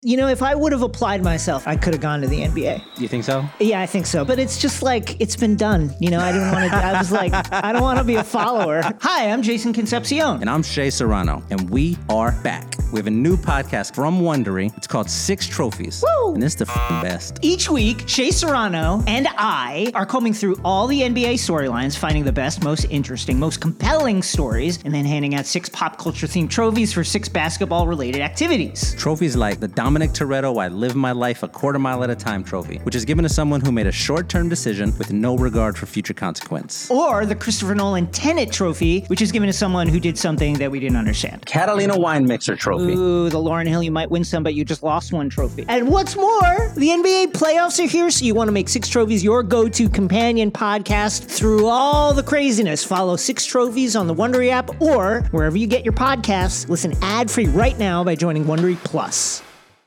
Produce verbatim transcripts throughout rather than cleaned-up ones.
You know, if I would have applied myself, I could have gone to the N B A. You think so? Yeah, I think so. But it's just like, it's been done. You know, I didn't want to, I was like, I don't want to be a follower. Hi, I'm Jason Concepcion. And I'm Shea Serrano. And we are back. We have a new podcast from Wondery. It's called Six Trophies. Woo! And it's the f***ing best. Each week, Shea Serrano and I are combing through all the N B A storylines, finding the best, most interesting, most compelling stories, and then handing out six pop culture themed trophies for six basketball related activities. Trophies like the Dominic Toretto I Live My Life a Quarter Mile at a Time trophy, which is given to someone who made a short-term decision with no regard for future consequence. Or the Christopher Nolan Tenet trophy, which is given to someone who did something that we didn't understand. Catalina Wine Mixer trophy. Ooh, the Lauryn Hill You Might Win Some, but You Just Lost One trophy. And what's more, the N B A playoffs are here, so you want to make Six Trophies your go-to companion podcast through all the craziness. Follow Six Trophies on the Wondery app or wherever you get your podcasts. Listen ad-free right now by joining Wondery Plus.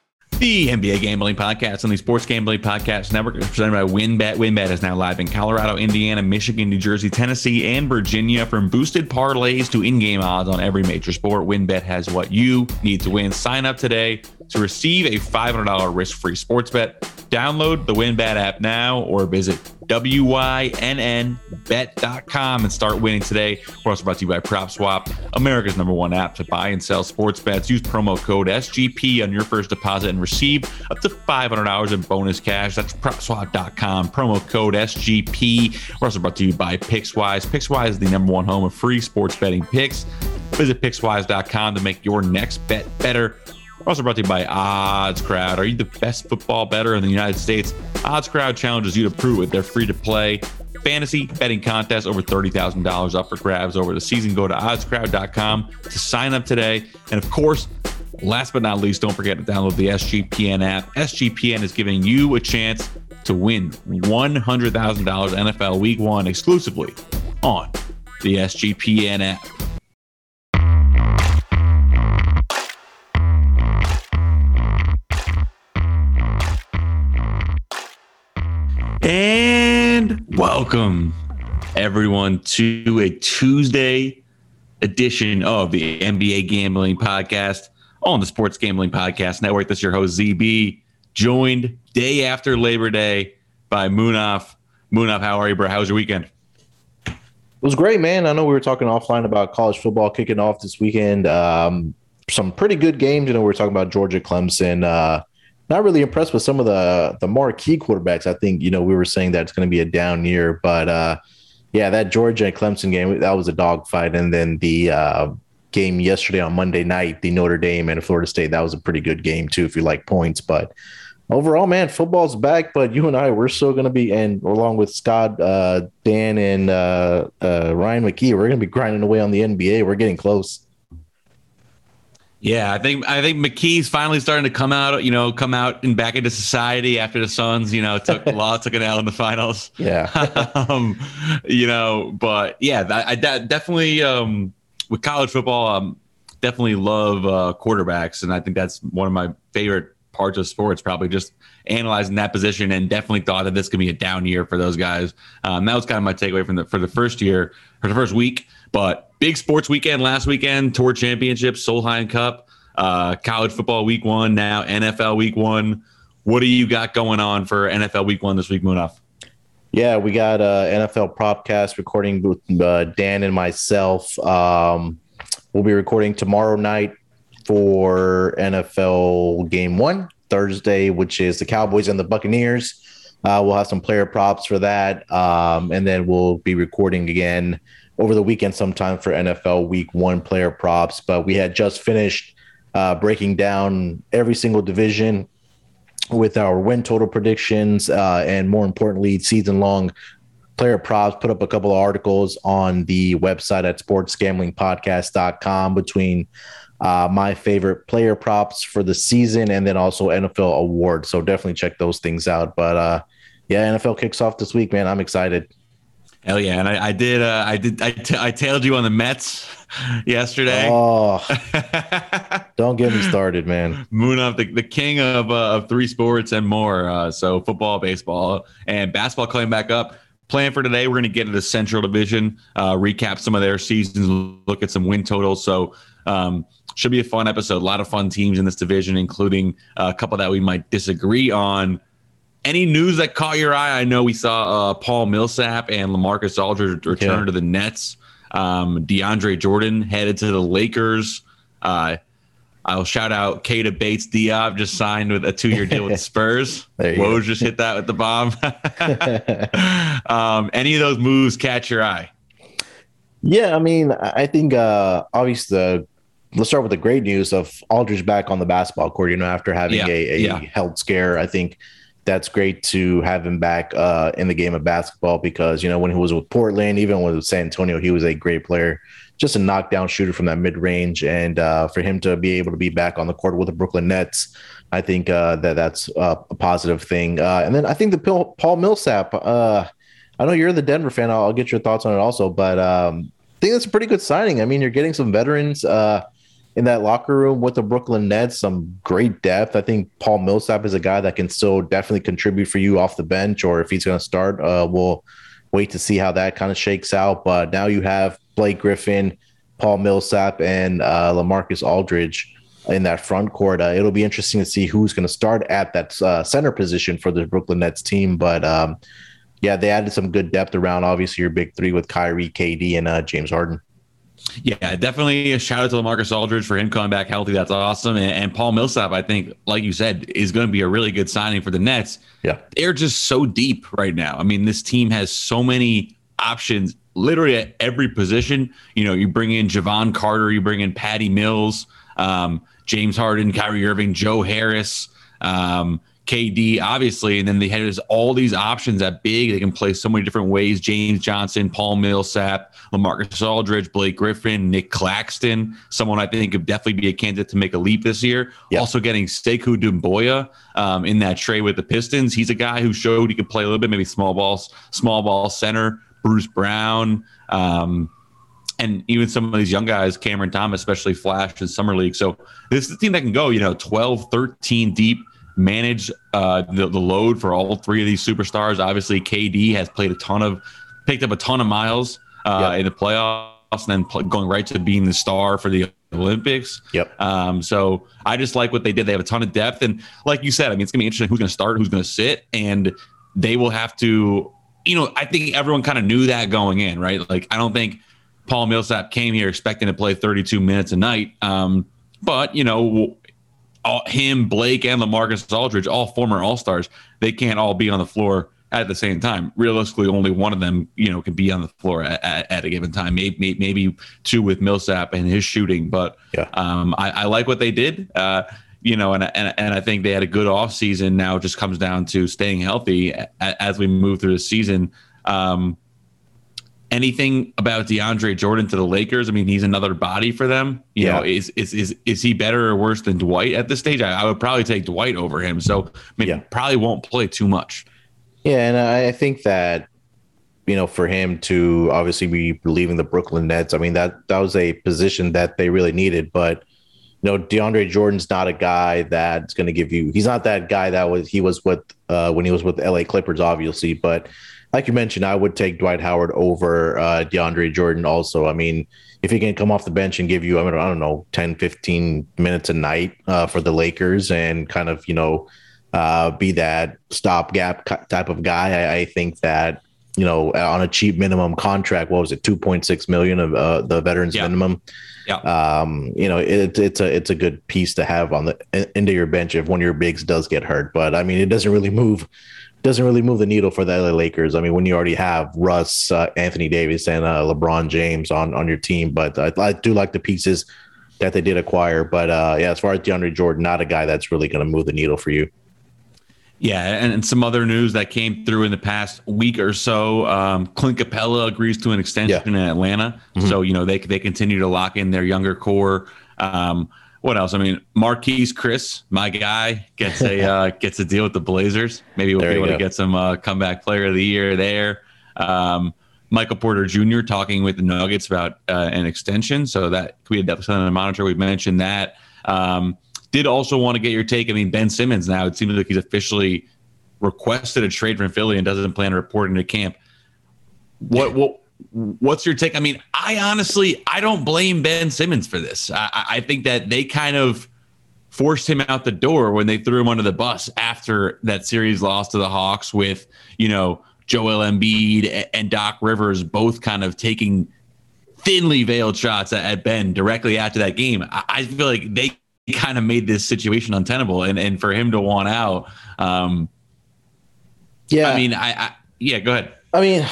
The N B A Gambling Podcast on the Sports Gambling Podcast Network is presented by WynnBET. WynnBET is now live in Colorado, Indiana, Michigan, New Jersey, Tennessee, and Virginia. From boosted parlays to in-game odds on every major sport, WynnBET has what you need to win. Sign up today to receive a five hundred dollars risk-free sports bet. Download the WynnBET app now or visit W Y N N bet dot com and start winning today. We're also brought to you by PropSwap, America's number one app to buy and sell sports bets. Use promo code S G P on your first deposit and receive up to five hundred dollars in bonus cash. That's prop swap dot com, promo code S G P. We're also brought to you by PicksWise. PicksWise is the number one home of free sports betting picks. Visit pickswise dot com to make your next bet better. We're also brought to you by OddsCrowd. Are you the best football bettor in the United States? OddsCrowd challenges you to prove it. They're free to play fantasy betting contests, over thirty thousand dollars up for grabs over the season. Go to odds crowd dot com to sign up today. And of course, last but not least, don't forget to download the S G P N app. S G P N is giving you a chance to win one hundred thousand dollars N F L Week One exclusively on the S G P N app. And welcome, everyone, to a Tuesday edition of the N B A Gambling Podcast on the Sports Gambling Podcast Network. This is your host, Z B, joined day after Labor Day by Munaf. Munaf, how are you, bro? How was your weekend? It was great, man. I know we were talking offline about college football kicking off this weekend. Um, some pretty good games. You know, we were talking about Georgia, Clemson. Uh, Not really impressed with some of the the marquee quarterbacks. I think, you know, we were saying that it's going to be a down year, but uh, yeah, that Georgia and Clemson game, that was a dogfight. And then the uh, game yesterday on Monday night, the Notre Dame and Florida State, that was a pretty good game too, if you like points. But overall, man, football's back. But you and I, we're still going to be, and along with Scott, uh, Dan, and uh, uh, Ryan McKee, we're going to be grinding away on the N B A. We're getting close. Yeah, I think I think McKee's finally starting to come out, you know, come out and back into society after the Suns, you know, took law took an L in the finals. Yeah, um, you know, but yeah, I, I definitely um, with college football, um, definitely love uh, quarterbacks, and I think that's one of my favorite parts of sports. Probably just analyzing that position, and definitely thought that this could be a down year for those guys. Um, that was kind of my takeaway from the for the first year or the first week, but. Big sports weekend last weekend, Tour Championships, Solheim Cup, uh, college football week one, now N F L week one. What do you got going on for N F L week one this week, Munaf? Yeah, we got uh, N F L Propcast recording with uh, Dan and myself. Um, we'll be recording tomorrow night for N F L game one, Thursday, which is the Cowboys and the Buccaneers. Uh, we'll have some player props for that. Um, and then we'll be recording again over the weekend sometime for N F L week one player props. But we had just finished uh, breaking down every single division with our win total predictions uh, and more importantly, season long player props. Put up a couple of articles on the website at sports gambling podcast dot com between uh, my favorite player props for the season and then also N F L awards. So definitely check those things out. But uh, yeah, N F L kicks off this week, man. I'm excited. Hell yeah, and I, I did. Uh, I did. I, t- I tailed you on the Mets yesterday. Oh, don't get me started, man. Munaf, the, the king of uh, of three sports and more. Uh, so football, baseball, and basketball coming back up. Plan for today, we're going to get to the Central Division, uh, recap some of their seasons, look at some win totals. So um, should be a fun episode. A lot of fun teams in this division, including uh, a couple that we might disagree on. Any news that caught your eye? I know we saw uh, Paul Millsap and LaMarcus Aldridge return yeah. to the Nets. Um, DeAndre Jordan headed to the Lakers. Uh, I'll shout out Keita Bates-Diop, just signed with a two-year deal with the Spurs. Woj just hit that with the bomb. um, any of those moves catch your eye? Yeah, I mean, I think uh, obviously the let's start with the great news of Aldridge back on the basketball court. You know, after having yeah, a, a yeah. health scare, I think that's great to have him back uh, in the game of basketball because, you know, when he was with Portland, even with San Antonio, he was a great player, just a knockdown shooter from that mid range. And uh, for him to be able to be back on the court with the Brooklyn Nets, I think uh, that that's uh, a positive thing. Uh, and then I think the Paul Millsap, uh, I know you're the Denver fan. I'll, I'll get your thoughts on it also, but um, I think that's a pretty good signing. I mean, you're getting some veterans uh, in that locker room with the Brooklyn Nets, some great depth. I think Paul Millsap is a guy that can still definitely contribute for you off the bench, or if he's going to start, uh, we'll wait to see how that kind of shakes out. But now you have Blake Griffin, Paul Millsap, and uh, LaMarcus Aldridge in that front court. Uh, it'll be interesting to see who's going to start at that uh, center position for the Brooklyn Nets team. But um, yeah, they added some good depth around, obviously, your big three with Kyrie, K D, and uh, James Harden. Yeah, definitely a shout out to LaMarcus Aldridge for him coming back healthy. That's awesome. And, and Paul Millsap, I think, like you said, is going to be a really good signing for the Nets. Yeah. They're just so deep right now. I mean, this team has so many options literally at every position. You know, you bring in Javon Carter, you bring in Patty Mills, um, James Harden, Kyrie Irving, Joe Harris, um, K D, obviously, and then they have all these options at big. They can play so many different ways. James Johnson, Paul Millsap, LaMarcus Aldridge, Blake Griffin, Nick Claxton, someone I think could definitely be a candidate to make a leap this year. Yep. Also getting Sekou Doumbouya um, in that trade with the Pistons. He's a guy who showed he could play a little bit, maybe small balls, small ball center. Bruce Brown, um, and even some of these young guys, Cameron Thomas, especially flashed in summer league. So this is a team that can go, you know, twelve, thirteen deep, manage uh, the, the load for all three of these superstars. Obviously, K D has played a ton of, picked up a ton of miles uh, yep. in the playoffs, and then pl- going right to being the star for the Olympics. Yep. Um, so I just like what they did. They have a ton of depth. And like you said, I mean, it's going to be interesting who's going to start, who's going to sit, and they will have to, you know, I think everyone kind of knew that going in, right? Like, I don't think Paul Millsap came here expecting to play thirty-two minutes a night. Um, but, you know, all, him, Blake, and LaMarcus Aldridge, all former All-Stars, they can't all be on the floor at the same time. Realistically, only one of them, you know, can be on the floor at, at, at a given time. Maybe, maybe two with Millsap and his shooting. But yeah. um, I, I like what they did. Uh, You know, and, and and I think they had a good offseason. Now it just comes down to staying healthy a, as we move through the season. Um, anything about DeAndre Jordan to the Lakers? I mean, he's another body for them. You yeah. know, is is is is he better or worse than Dwight at this stage? I, I would probably take Dwight over him. So maybe yeah. probably won't play too much. Yeah, and I think that, you know, for him to obviously be leaving the Brooklyn Nets, I mean, that that was a position that they really needed, but. No, DeAndre Jordan's not a guy that's going to give you. He's not that guy that was he was with uh, when he was with the L A Clippers, obviously. But like you mentioned, I would take Dwight Howard over uh, DeAndre Jordan. Also, I mean, if he can come off the bench and give you, I mean, I don't know, ten, fifteen minutes a night uh, for the Lakers and kind of, you know, uh, be that stopgap type of guy, I, I think that, you know, on a cheap minimum contract, what was it, two point six million of uh, the veterans yeah. minimum. Yeah. Um, you know, it, it's a it's a good piece to have on the into your bench if one of your bigs does get hurt. But I mean, it doesn't really move doesn't really move the needle for the L A Lakers. I mean, when you already have Russ, uh, Anthony Davis, and uh, LeBron James on on your team. But I, I do like the pieces that they did acquire. But uh, yeah, as far as DeAndre Jordan, not a guy that's really going to move the needle for you. Yeah, and, and some other news that came through in the past week or so. Um, Clint Capella agrees to an extension yeah. in Atlanta. Mm-hmm. So, you know, they they continue to lock in their younger core. Um, what else? I mean, Marquise Chris, my guy, gets a uh, gets a deal with the Blazers. Maybe we'll there be able to get some uh, comeback player of the year there. Um, Michael Porter Junior talking with the Nuggets about uh, an extension. So that could be definitely something to monitor. We've mentioned that. Um, Did also want to get your take. I mean, Ben Simmons now, it seems like he's officially requested a trade from Philly and doesn't plan to report into camp. What what what's your take? I mean, I honestly, I don't blame Ben Simmons for this. I, I think that they kind of forced him out the door when they threw him under the bus after that series loss to the Hawks with, you know, Joel Embiid and Doc Rivers both kind of taking thinly veiled shots at Ben directly after that game. I feel like they kind of made this situation untenable, and, and for him to want out. Um, yeah. I mean, I, I, yeah, go ahead. I mean,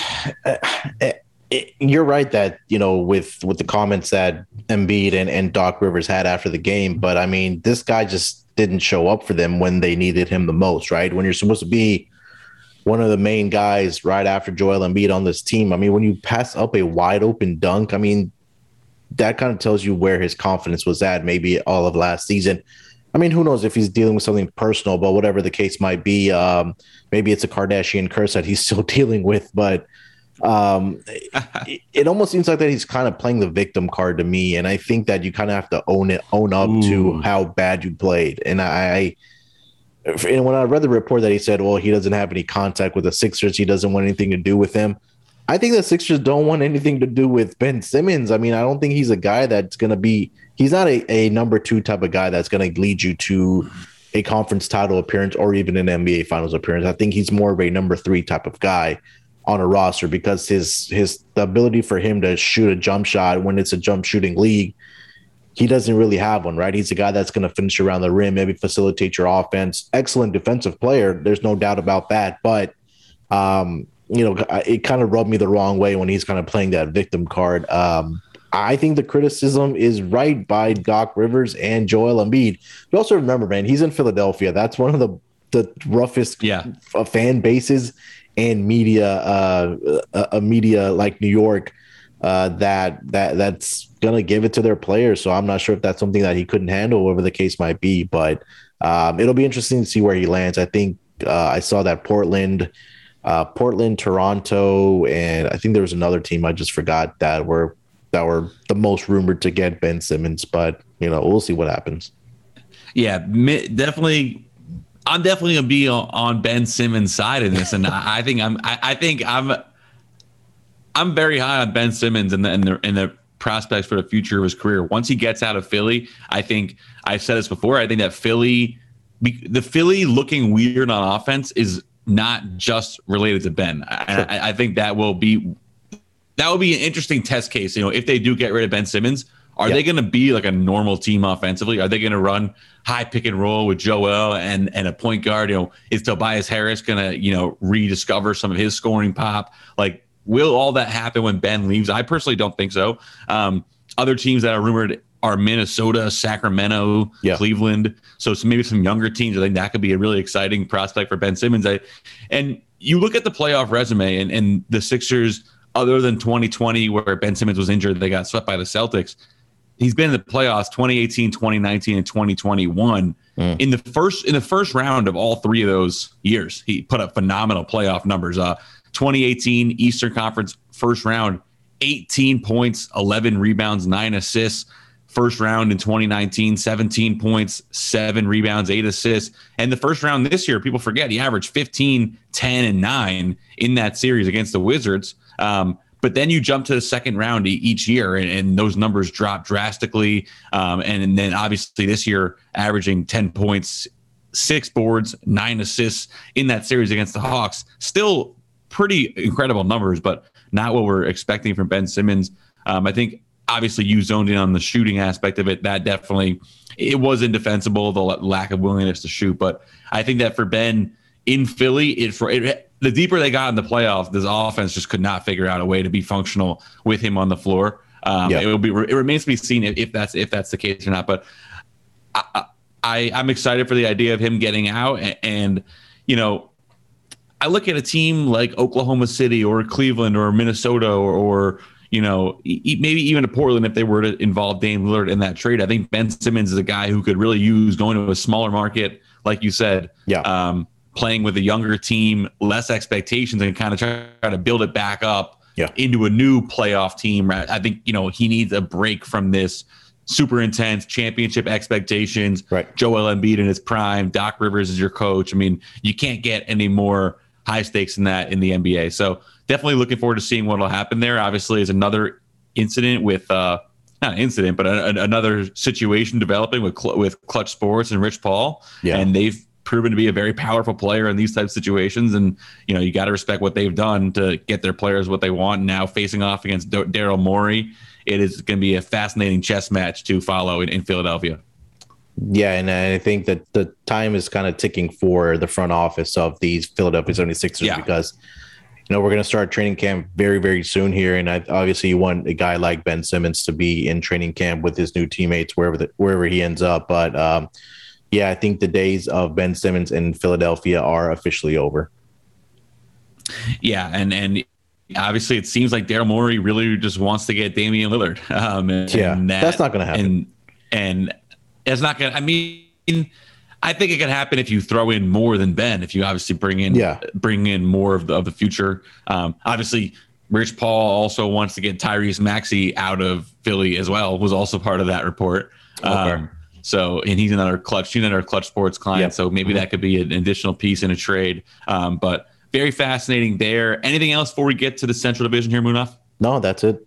it, it, you're right that, you know, with, with the comments that Embiid and, and Doc Rivers had after the game, but I mean, this guy just didn't show up for them when they needed him the most, right? When you're supposed to be one of the main guys right after Joel Embiid on this team. I mean, when you pass up a wide open dunk, I mean, that kind of tells you where his confidence was at maybe all of last season. I mean, who knows if he's dealing with something personal, but whatever the case might be, um, maybe it's a Kardashian curse that he's still dealing with. But um, it, it almost seems like that he's kind of playing the victim card to me. And I think that you kind of have to own it, own up Ooh. to how bad you played. And I, and when I read the report that he said, well, he doesn't have any contact with the Sixers, he doesn't want anything to do with him. I think the Sixers don't want anything to do with Ben Simmons. I mean, I don't think he's a guy that's going to be – he's not a, a number two type of guy that's going to lead you to a conference title appearance or even an N B A Finals appearance. I think he's more of a number three type of guy on a roster because his his the ability for him to shoot a jump shot when it's a jump shooting league, he doesn't really have one, right? He's a guy that's going to finish around the rim, maybe facilitate your offense. Excellent defensive player. There's no doubt about that. But um, – you know, it kind of rubbed me the wrong way when he's kind of playing that victim card. Um, I think the criticism is right by Doc Rivers and Joel Embiid. You also remember, man, he's in Philadelphia. That's one of the, the roughest yeah. f- fan bases and media, uh, a, a media like New York uh, that that that's going to give it to their players. So I'm not sure if that's something that he couldn't handle, whatever the case might be. But um, it'll be interesting to see where he lands. I think uh, I saw that Portland – Uh, Portland, Toronto, and I think there was another team I just forgot that were that were the most rumored to get Ben Simmons. But you know, we'll see what happens. Yeah, definitely. I'm definitely gonna be on Ben Simmons' side in this, and I think I'm. I, I think I'm. I'm very high on Ben Simmons and the, and the and the prospects for the future of his career. Once he gets out of Philly, I think I've said this before. I think that Philly, the Philly looking weird on offense is not just related to Ben. Sure. I, I think that will be that will be an interesting test case. You know, if they do get rid of Ben Simmons, are yep. they going to be like a normal team offensively? Are they going to run high pick and roll with Joel and and a point guard? You know, is Tobias Harris going to you know rediscover some of his scoring pop? Like, will all that happen when Ben leaves? I personally don't think so. Um, other teams that are rumored are Minnesota, Sacramento, yeah. Cleveland. So some, maybe some younger teams. I think that could be a really exciting prospect for Ben Simmons. I, and you look at the playoff resume and, and the Sixers, other than twenty twenty where Ben Simmons was injured, they got swept by the Celtics. He's been in the playoffs twenty eighteen, twenty nineteen, and twenty twenty-one. Mm. In the first in the first round of all three of those years, he put up phenomenal playoff numbers. Uh, twenty eighteen Eastern Conference first round, eighteen points, eleven rebounds, nine assists. First round in twenty nineteen, seventeen points, seven rebounds, eight assists. And the first round this year, people forget, he averaged fifteen, ten, and nine in that series against the Wizards. Um, but then you jump to the second round each year, and, and those numbers drop drastically. Um, and, and then obviously this year, averaging ten points, six boards, nine assists in that series against the Hawks. Still pretty incredible numbers, but not what we're expecting from Ben Simmons. Um, I think obviously you zoned in on the shooting aspect of it. That definitely, it was indefensible, the lack of willingness to shoot. But I think that for Ben in Philly, it, for it, the deeper they got in the playoffs, this offense just could not figure out a way to be functional with him on the floor. Um, yeah. It will be. It remains to be seen if, if that's if that's the case or not. But I, I, I'm excited for the idea of him getting out. And, and you know, I look at a team like Oklahoma City or Cleveland or Minnesota or, or you know, maybe even to Portland if they were to involve Dame Lillard in that trade. I think Ben Simmons is a guy who could really use going to a smaller market, like you said, yeah, um, playing with a younger team, less expectations, and kind of try, try to build it back up yeah. into a new playoff team. Right? I think, you know, he needs a break from this super intense championship expectations. Right. Joel Embiid in his prime, Doc Rivers is your coach. I mean, you can't get any more high stakes in that in the N B A. So definitely looking forward to seeing what will happen there. Obviously, is another incident with uh, not an incident, but a, a, another situation developing with Cl- with Clutch Sports and Rich Paul, yeah. and they've proven to be a very powerful player in these types of situations. And you know, you got to respect what they've done to get their players what they want. Now facing off against D- Daryl Morey, it is going to be a fascinating chess match to follow in, in Philadelphia. Yeah, and I think that the time is kind of ticking for the front office of these Philadelphia seventy-sixers yeah. because, you know, we're going to start training camp very, very soon here. And I, obviously you want a guy like Ben Simmons to be in training camp with his new teammates, wherever the, wherever he ends up. But, um, yeah, I think the days of Ben Simmons in Philadelphia are officially over. Yeah, and and obviously it seems like Daryl Morey really just wants to get Damian Lillard. Um, and, yeah, and that, that's not going to happen. And, and it's not going to – I mean, I think it can happen if you throw in more than Ben, if you obviously bring in yeah. bring in more of the, of the future. Um, obviously, Rich Paul also wants to get Tyrese Maxey out of Philly as well, was also part of that report. Okay. Um, so, and he's another Clutch, he's another Clutch Sports client. Yep. So maybe mm-hmm. that could be an additional piece in a trade. Um, but very fascinating there. Anything else before we get to the Central Division here, Munaf? No, that's it.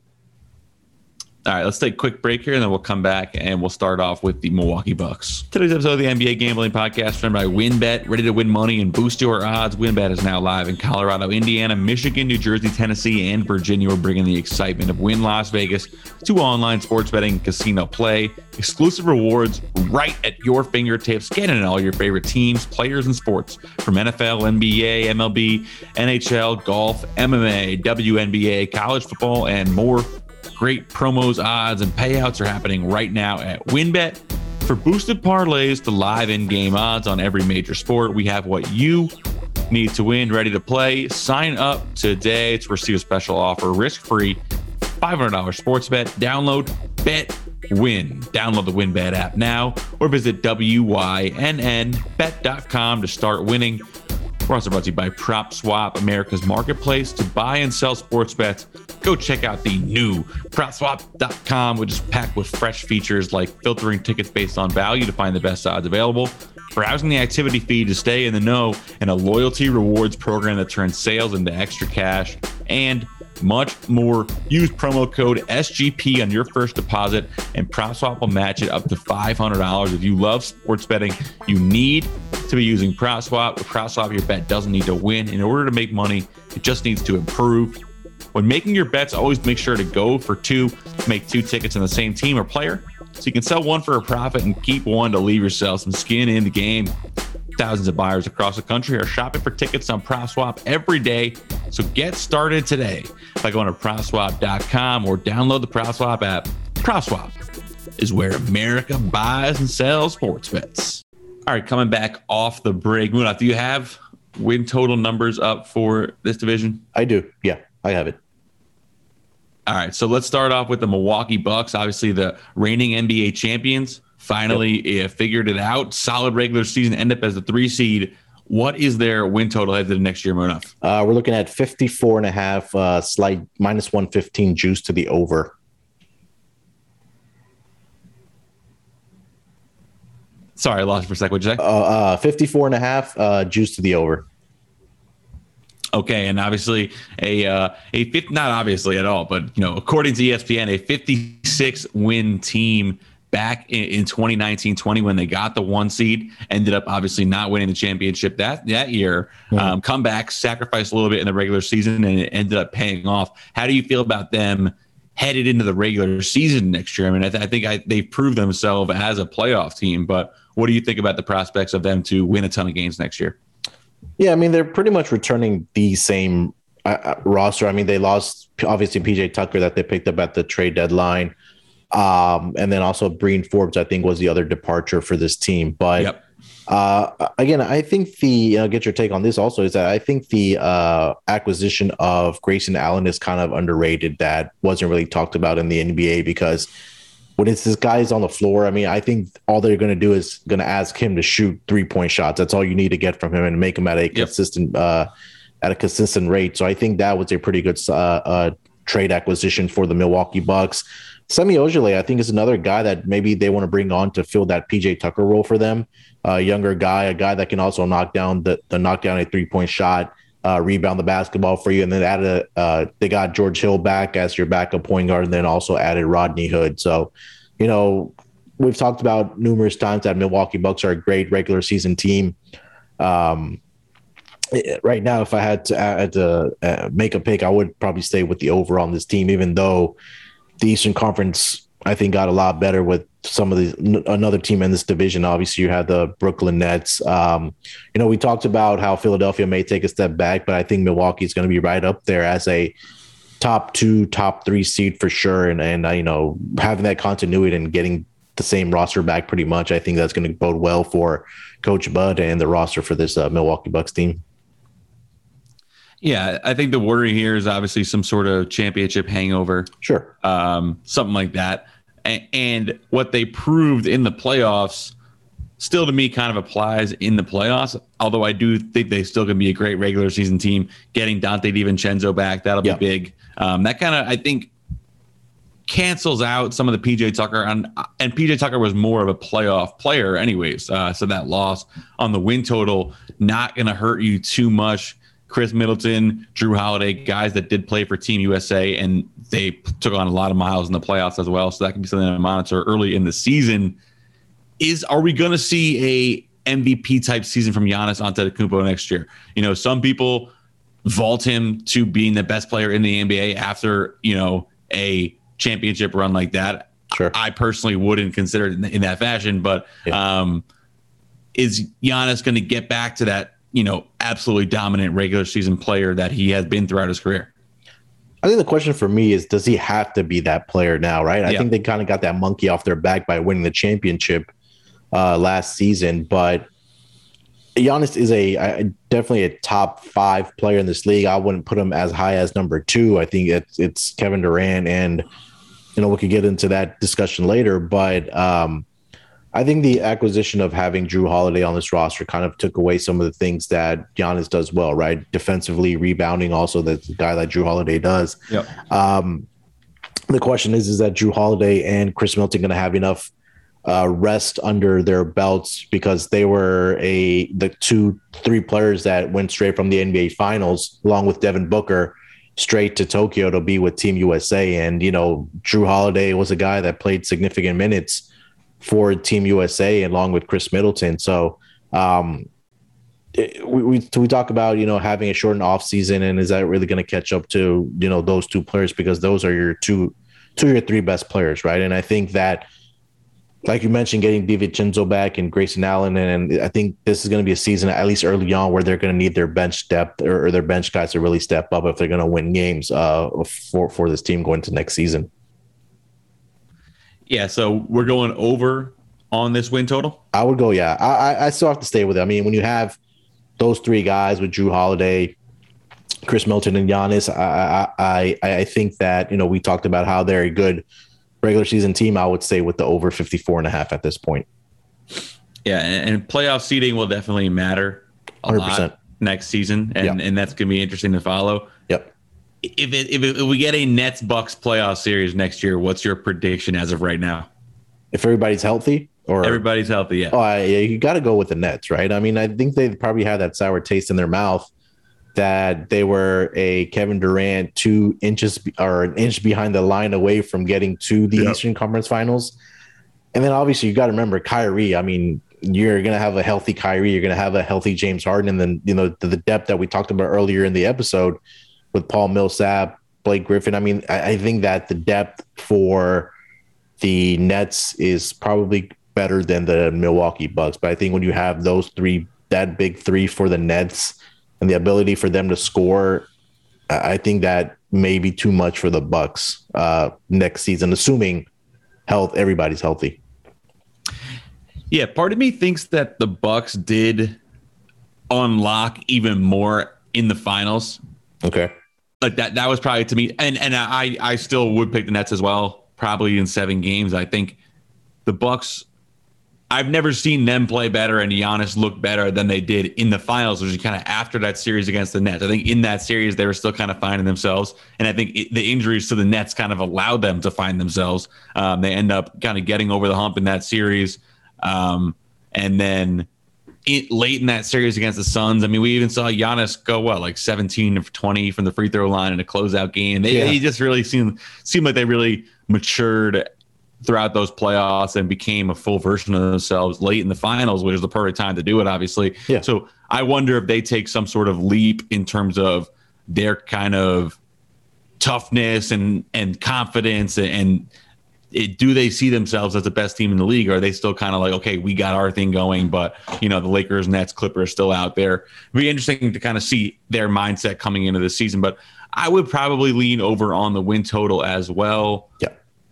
All right, let's take a quick break here, and then we'll come back, and we'll start off with the Milwaukee Bucks. Today's episode of the N B A Gambling Podcast presented by WynnBET. Ready to win money and boost your odds? WynnBET is now live in Colorado, Indiana, Michigan, New Jersey, Tennessee, and Virginia. We're bringing the excitement of Wynn Las Vegas to online sports betting and casino play. Exclusive rewards right at your fingertips. Get in all your favorite teams, players, and sports from N F L, N B A, M L B, N H L, golf, M M A, W N B A, college football, and more. Great promos, odds, and payouts are happening right now at WynnBET. For boosted parlays to live in-game odds on every major sport, we have what you need to win, ready to play. Sign up today to receive a special offer, risk-free, five hundred dollars sports bet. Download Bet Win. Download the WynnBET app now or visit W Y N N bet dot com to start winning. We're also brought to you by PropSwap, America's marketplace to buy and sell sports bets. Go check out the new prop swap dot com, which is packed with fresh features like filtering tickets based on value to find the best odds available, browsing the activity feed to stay in the know, and a loyalty rewards program that turns sales into extra cash, and much more. Use promo code S G P on your first deposit, and PropSwap will match it up to five hundred dollars. If you love sports betting, you need to be using PropSwap. With PropSwap, your bet doesn't need to win. In order to make money, it just needs to improve. When making your bets, always make sure to go for two, make two tickets on the same team or player, so you can sell one for a profit and keep one to leave yourself some skin in the game. Thousands of buyers across the country are shopping for tickets on PropSwap every day, so get started today by going to prop swap dot com or download the PropSwap app. PropSwap is where America buys and sells sports bets. All right, coming back off the break, Munaf, do you have win total numbers up for this division? I do. Yeah, I have it. All right, so let's start off with the Milwaukee Bucks, obviously the reigning N B A champions. Finally, yep. uh, figured it out. Solid regular season, end up as the three seed. What is their win total headed to the next year, Munaf? Uh, we're looking at fifty-four and a half, uh, slight minus one fifteen juice to the over. Sorry, I lost you for a second. What'd you say? Uh, uh, fifty-four and a half, uh, juice to the over. Okay, and obviously a uh, a fifth, not obviously at all, but you know, according to E S P N, a fifty-six win team back in, in twenty nineteen twenty when they got the one seed, ended up obviously not winning the championship that that year. Mm-hmm. Um, come back, sacrificed a little bit in the regular season, and it ended up paying off. How do you feel about them headed into the regular season next year? I mean, I, th- I think I, they've proved themselves as a playoff team, but what do you think about the prospects of them to win a ton of games next year? Yeah, I mean, they're pretty much returning the same uh, roster. I mean, they lost, obviously, P J Tucker that they picked up at the trade deadline. Um, and then also Breen Forbes, I think, was the other departure for this team. But yep. uh, again, I think the, uh, get your take on this also, is that I think the uh, acquisition of Grayson Allen is kind of underrated. That wasn't really talked about in the N B A because when it's this guy's on the floor, I mean, I think all they're going to do is going to ask him to shoot three-point shots. That's all you need to get from him and make him at a yep. consistent uh, at a consistent rate. So I think that was a pretty good uh, uh, trade acquisition for the Milwaukee Bucks. Semi Ojeleye, I think, is another guy that maybe they want to bring on to fill that P J Tucker role for them. A younger guy, a guy that can also knock down the, the knock down a three-point shot. uh, rebound the basketball for you. And then added, uh, they got George Hill back as your backup point guard, and then also added Rodney Hood. So, you know, we've talked about numerous times that Milwaukee Bucks are a great regular season team. Um, right now, if I had to, had to uh, make a pick, I would probably stay with the over on this team, even though the Eastern Conference, I think, got a lot better with some of the another team in this division. Obviously, you have the Brooklyn Nets. Um, you know, we talked about how Philadelphia may take a step back, but I think Milwaukee is going to be right up there as a top two, top three seed for sure. And, and uh, you know, having that continuity and getting the same roster back pretty much, I think that's going to bode well for Coach Bud and the roster for this uh, Milwaukee Bucks team. Yeah, I think the worry here is obviously some sort of championship hangover. Sure. Um, something like that. And, and what they proved in the playoffs still to me kind of applies in the playoffs, although I do think they still can be a great regular season team. Getting Dante DiVincenzo back, that'll be yep. big. Um, that kind of, I think, cancels out some of the P J Tucker. And, and P J Tucker was more of a playoff player anyways. Uh, so that loss on the win total, not going to hurt you too much. Chris Middleton, Jrue Holiday, guys that did play for Team U S A, and they took on a lot of miles in the playoffs as well. So that can be something to monitor early in the season. Is are we going to see a M V P type season from Giannis Antetokounmpo next year? You know, some people vault him to being the best player in the N B A after, you know, a championship run like that. Sure. I personally wouldn't consider it in, in that fashion, but yeah. um, is Giannis going to get back to that, you know, absolutely dominant regular season player that he has been throughout his career? I think the question for me is, does he have to be that player now, right? I yeah. think they kind of got that monkey off their back by winning the championship uh, last season, but Giannis is a, a definitely a top five player in this league. I wouldn't put him as high as number two. I think it's, it's Kevin Durant, and, you know, we could get into that discussion later, but um, I think the acquisition of having Jrue Holiday on this roster kind of took away some of the things that Giannis does well, right? Defensively, rebounding, also that's the guy that Jrue Holiday does. Yep. Um, the question is, is that Jrue Holiday and Chris Middleton going to have enough uh, rest under their belts, because they were a the two, three players that went straight from the N B A Finals, along with Devin Booker, straight to Tokyo to be with Team U S A. And, you know, Jrue Holiday was a guy that played significant minutes for Team U S A along with Chris Middleton. So um, it, we, we we talk about, you know, having a shortened off season, and is that really going to catch up to, you know, those two players, because those are your two, two of your three best players, right? And I think that, like you mentioned, getting DiVincenzo back and Grayson Allen, and, and I think this is going to be a season, at least early on, where they're going to need their bench depth or, or their bench guys to really step up if they're going to win games uh, for for this team going to next season. Yeah, so we're going over on this win total? I would go, yeah. I, I still have to stay with it. I mean, when you have those three guys with Jrue Holiday, Chris Middleton, and Giannis, I, I, I, I think that, you know, we talked about how they're a good regular season team. I would stay with the over fifty-four and a half at this point. Yeah, and, and playoff seeding will definitely matter a one hundred percent lot next season, and, yep. and that's going to be interesting to follow. Yep. If it, if, it, if we get a Nets Bucks playoff series next year, what's your prediction as of right now? If everybody's healthy, or everybody's healthy, yeah. Oh, I, you got to go with the Nets, right? I mean, I think they probably had that sour taste in their mouth that they were a Kevin Durant two inches or an inch behind the line away from getting to the yep. Eastern Conference Finals. And then obviously you got to remember Kyrie. I mean, you're going to have a healthy Kyrie. You're going to have a healthy James Harden. And then, you know, the, the depth that we talked about earlier in the episode with Paul Millsap, Blake Griffin. I mean, I, I think that the depth for the Nets is probably better than the Milwaukee Bucks. But I think when you have those three, that big three for the Nets, and the ability for them to score, I think that may be too much for the Bucks uh, next season, assuming health, everybody's healthy. Yeah, part of me thinks that the Bucks did unlock even more in the finals. Okay, like that. That was probably to me, and and I I still would pick the Nets as well, probably in seven games. I think the Bucks, I've never seen them play better and Giannis look better than they did in the finals, which is kind of after that series against the Nets. I think in that series, they were still kind of finding themselves. And I think it, the injuries to the Nets kind of allowed them to find themselves. Um, they end up kind of getting over the hump in that series. Um, and then it, late in that series against the Suns. I mean, we even saw Giannis go, what, like seventeen of twenty from the free throw line in a closeout game. They, yeah. they just really seemed, seemed like they really matured throughout those playoffs and became a full version of themselves late in the finals, which is the perfect time to do it, obviously. Yeah. So I wonder if they take some sort of leap in terms of their kind of toughness and, and confidence and, and It, do they see themselves as the best team in the league? Or are they still kind of like, okay, we got our thing going, but you know, the Lakers, Nets, Clippers still out there? It'd be interesting to kind of see their mindset coming into the season, but I would probably lean over on the win total as well. Yeah.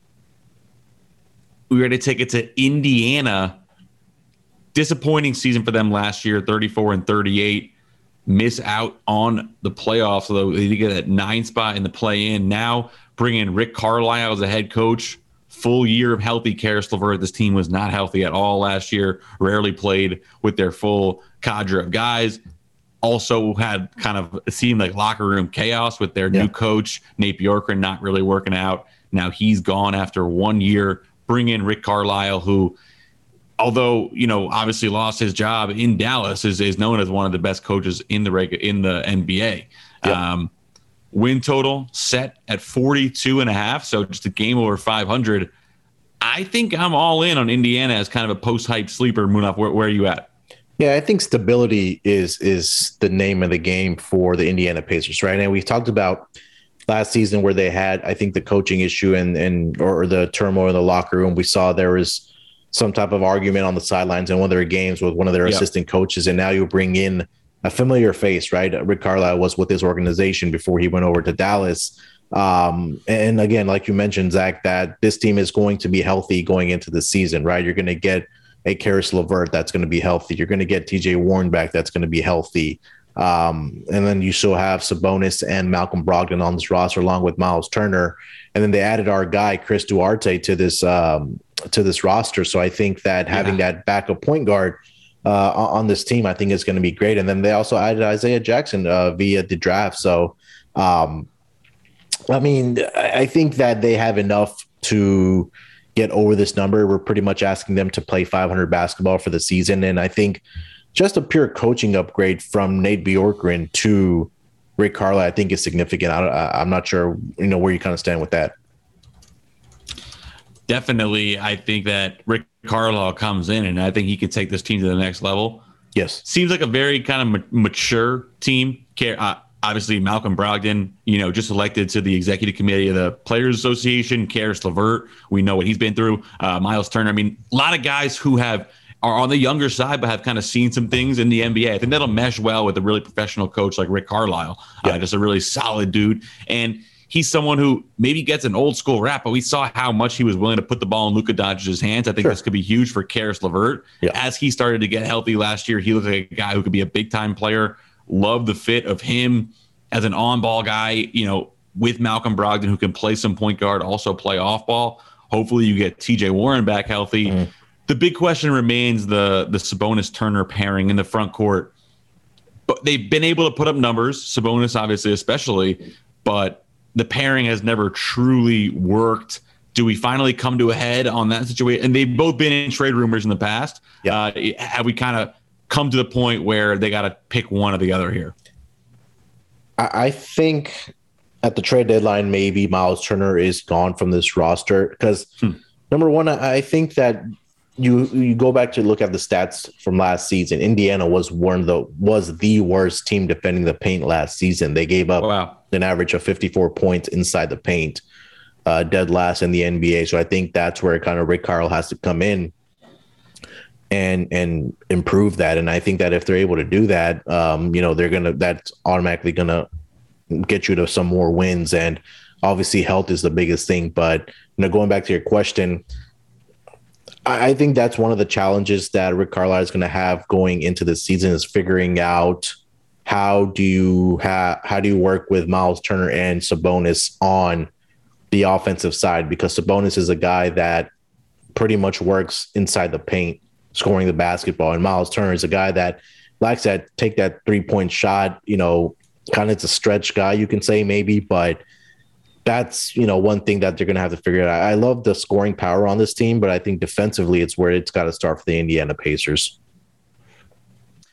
We were to take it to Indiana. Disappointing season for them last year, thirty-four and thirty-eight. Miss out on the playoffs, although they did get that nine spot in the play-in. Now bring in Rick Carlisle as a head coach. Full year of healthy Karis LeVert. This team was not healthy at all last year. Rarely played with their full cadre of guys. Also had kind of it seemed like locker room chaos with their yeah. new coach, Nate Bjorkgren, not really working out. Now he's gone after one year. Bring in Rick Carlisle, who, although you know obviously lost his job in Dallas, is is known as one of the best coaches in the reg- in the N B A. Yeah. Um, Win total set at forty-two and a half, so just a game over five hundred. I think I'm all in on Indiana as kind of a post-hype sleeper. Munaf, where, where are you at? Yeah, I think stability is is the name of the game for the Indiana Pacers, right? And we talked about last season where they had, I think, the coaching issue and and or the turmoil in the locker room. We saw there was some type of argument on the sidelines in one of their games with one of their yep. assistant coaches, and now you bring in a familiar face, right? Rick Carlisle was with his organization before he went over to Dallas. Um, and again, like you mentioned, Zach, that this team is going to be healthy going into the season, right? You're going to get a Karis LeVert that's going to be healthy. You're going to get T J Warren back that's going to be healthy. Um, and then you still have Sabonis and Malcolm Brogdon on this roster along with Miles Turner. And then they added our guy, Chris Duarte, to this um, to this roster. So I think that having yeah. that backup point guard Uh, on this team, I think is going to be great. And then they also added Isaiah Jackson uh, via the draft. So, um, I mean, I think that they have enough to get over this number. We're pretty much asking them to play five hundred basketball for the season. And I think just a pure coaching upgrade from Nate Bjorkgren to Rick Carlisle, I think is significant. I, I'm not sure, you know, where you kind of stand with that. Definitely, I think that Rick Carlisle comes in, and I think he could take this team to the next level. Yes. Seems like a very kind of ma- mature team. Uh, obviously, Malcolm Brogdon, you know, just elected to the executive committee of the Players Association. Karis LeVert, we know what he's been through. Uh, Miles Turner. I mean, a lot of guys who have are on the younger side, but have kind of seen some things in the N B A. I think that'll mesh well with a really professional coach like Rick Carlisle. Yeah. Uh, just a really solid dude. And he's someone who maybe gets an old school rap, but we saw how much he was willing to put the ball in Luka Doncic's hands. I think sure. this could be huge for Karis LeVert. Yeah. As he started to get healthy last year, he looked like a guy who could be a big time player. Love the fit of him as an on ball guy, you know, with Malcolm Brogdon, who can play some point guard, also play off ball. Hopefully you get T J Warren back healthy. Mm. The big question remains the, the Sabonis Turner pairing in the front court. But they've been able to put up numbers, Sabonis obviously especially, but the pairing has never truly worked. Do we finally come to a head on that situation? And they've both been in trade rumors in the past. Yeah. Uh, have we kind of come to the point where they got to pick one or the other here? I think at the trade deadline, maybe Miles Turner is gone from this roster because hmm. number one, I think that you you go back to look at the stats from last season. Indiana was one of the was the worst team defending the paint last season. They gave up wow. an average of fifty-four points inside the paint, uh, dead last in the N B A. So I think that's where kind of Rick Carlisle has to come in and and improve that. And I think that if they're able to do that, um, you know, they're gonna that's automatically gonna get you to some more wins. And obviously, health is the biggest thing. But you know, going back to your question, I think that's one of the challenges that Rick Carlisle is going to have going into the season is figuring out how do you ha- how do you work with Miles Turner and Sabonis on the offensive side, because Sabonis is a guy that pretty much works inside the paint, scoring the basketball, and Miles Turner is a guy that likes that take that three point shot. You know, kind of it's a stretch guy, you can say maybe, but that's, you know, one thing that they're going to have to figure out. I love the scoring power on this team, but I think defensively it's where it's got to start for the Indiana Pacers.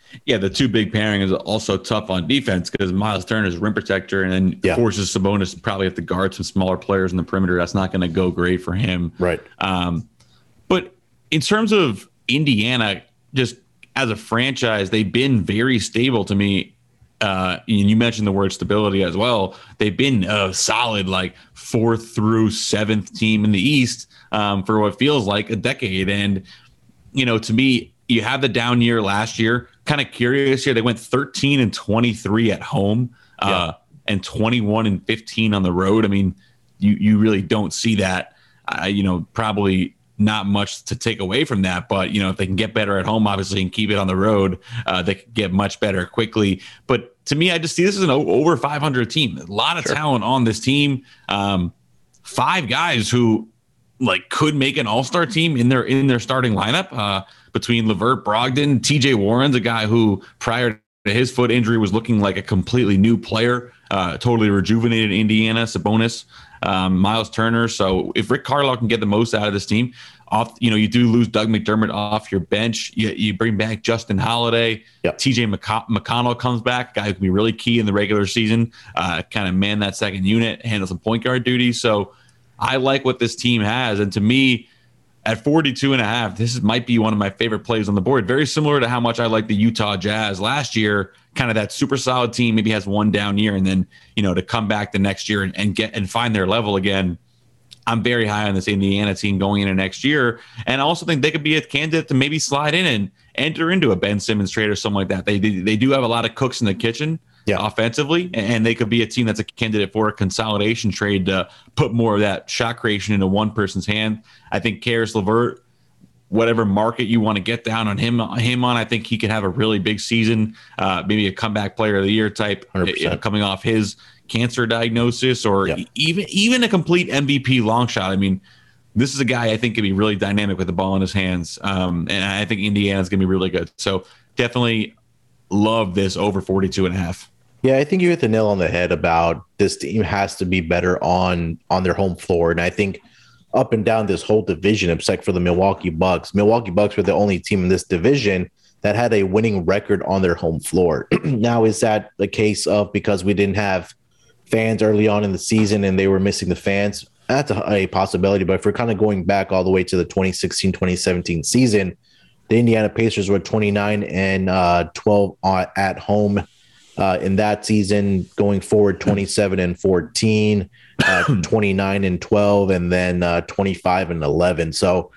Yeah, the two big pairing is also tough on defense because Miles Turner is rim protector and then yeah. forces Sabonis to probably have to guard some smaller players in the perimeter. That's not going to go great for him. Right. Um, but in terms of Indiana, just as a franchise, they've been very stable to me. Uh, and you mentioned the word stability as well. They've been a solid like fourth through seventh team in the East um, for what feels like a decade. And, you know, to me, you have the down year last year. Kind of curious here. They went thirteen and twenty-three at home uh, yeah. and twenty-one and fifteen on the road. I mean, you you really don't see that. Uh, you know, probably not much to take away from that. But, you know, if they can get better at home, obviously, and keep it on the road, uh, they can get much better quickly. But to me, I just see this as an over five hundred team. A lot of sure. talent on this team. Um, five guys who like could make an all-star team in their in their starting lineup. Uh, between LeVert, Brogdon, T J Warren's a guy who prior to his foot injury was looking like a completely new player, uh, totally rejuvenated Indiana, Sabonis, um, Miles Turner. So if Rick Carlisle can get the most out of this team, off, you know, you do lose Doug McDermott off your bench. You, you bring back Justin Holiday. Yep. T J McC- McConnell comes back, guy who can be really key in the regular season, uh, kind of man that second unit, handle some point guard duties. So I like what this team has. And to me, at forty-two and a half, this is, might be one of my favorite plays on the board. Very similar to how much I like the Utah Jazz last year, kind of that super solid team, maybe has one down year and then, you know, to come back the next year and, and get and find their level again. I'm very high on this Indiana team going into next year. And I also think they could be a candidate to maybe slide in and enter into a Ben Simmons trade or something like that. They they do have a lot of cooks in the kitchen. Yeah. Offensively, and they could be a team that's a candidate for a consolidation trade to put more of that shot creation into one person's hand. I think Caris LeVert, whatever market you want to get down on him, him on, I think he could have a really big season, uh, maybe a comeback player of the year type, uh, coming off his cancer diagnosis, or yep. even even a complete M V P long shot. I mean, this is a guy I think could be really dynamic with the ball in his hands, um, and I think Indiana's going to be really good. So definitely love this over forty-two and a half. Yeah, I think you hit the nail on the head about this team has to be better on on their home floor. And I think up and down this whole division, except for the Milwaukee Bucks, Milwaukee Bucks were the only team in this division that had a winning record on their home floor. Now, is that the case of because we didn't have fans early on in the season and they were missing the fans? That's a, a possibility. But if we're kind of going back all the way to the twenty sixteen twenty seventeen season, the Indiana Pacers were twenty-nine and twelve at home. Uh, in that season, going forward, twenty-seven and fourteen, uh, twenty-nine and twelve, and then uh, twenty-five and eleven. So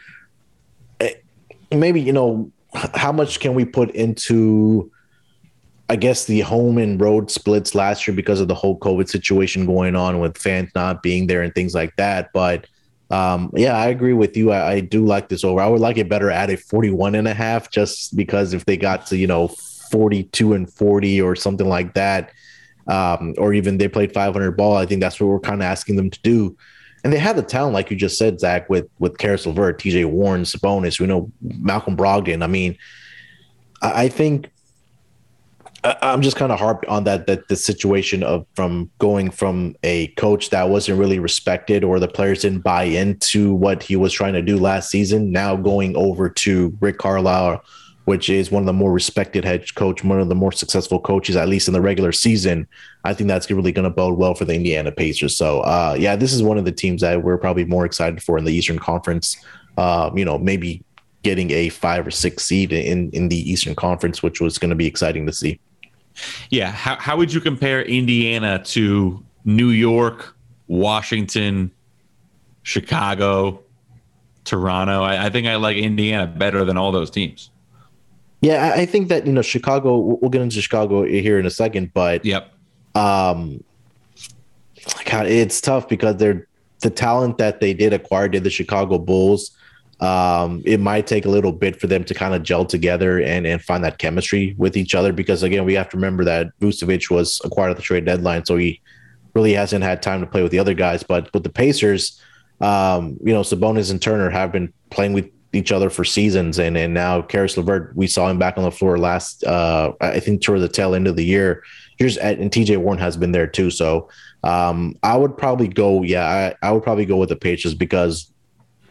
maybe, you know, how much can we put into, I guess, the home and road splits last year because of the whole COVID situation going on with fans not being there and things like that. But um, yeah, I agree with you. I, I do like this over. I would like it better at a forty-one and a half, just because if they got to, you know, forty-two and forty or something like that, um, or even they played five hundred ball, I think that's what we're kind of asking them to do. And they have the talent, like you just said, Zach, with with Caris LeVert, T J Warren, Sabonis, we know Malcolm Brogdon. I mean, I, I think I, I'm just kind of harped on that, that the situation of from going from a coach that wasn't really respected or the players didn't buy into what he was trying to do last season, now going over to Rick Carlisle, which is one of the more respected head coach, one of the more successful coaches, at least in the regular season. I think that's really going to bode well for the Indiana Pacers. So, uh, yeah, this is one of the teams that we're probably more excited for in the Eastern Conference. Uh, you know, maybe getting a five or six seed in, in the Eastern Conference, which was going to be exciting to see. Yeah. How, how would you compare Indiana to New York, Washington, Chicago, Toronto? I, I think I like Indiana better than all those teams. Yeah, I think that, you know, Chicago, we'll get into Chicago here in a second, but yep. um, God, it's tough because they're the talent that they did acquire did the Chicago Bulls. Um, it might take a little bit for them to kind of gel together and, and find that chemistry with each other, because, again, we have to remember that Vucevic was acquired at the trade deadline, so he really hasn't had time to play with the other guys. But with the Pacers, um, you know, Sabonis and Turner have been playing with each other for seasons, and and now Caris LeVert, we saw him back on the floor last uh I think towards the tail end of the year. Here's and T J Warren has been there too. So um I would probably go yeah I, I would probably go with the Pacers, because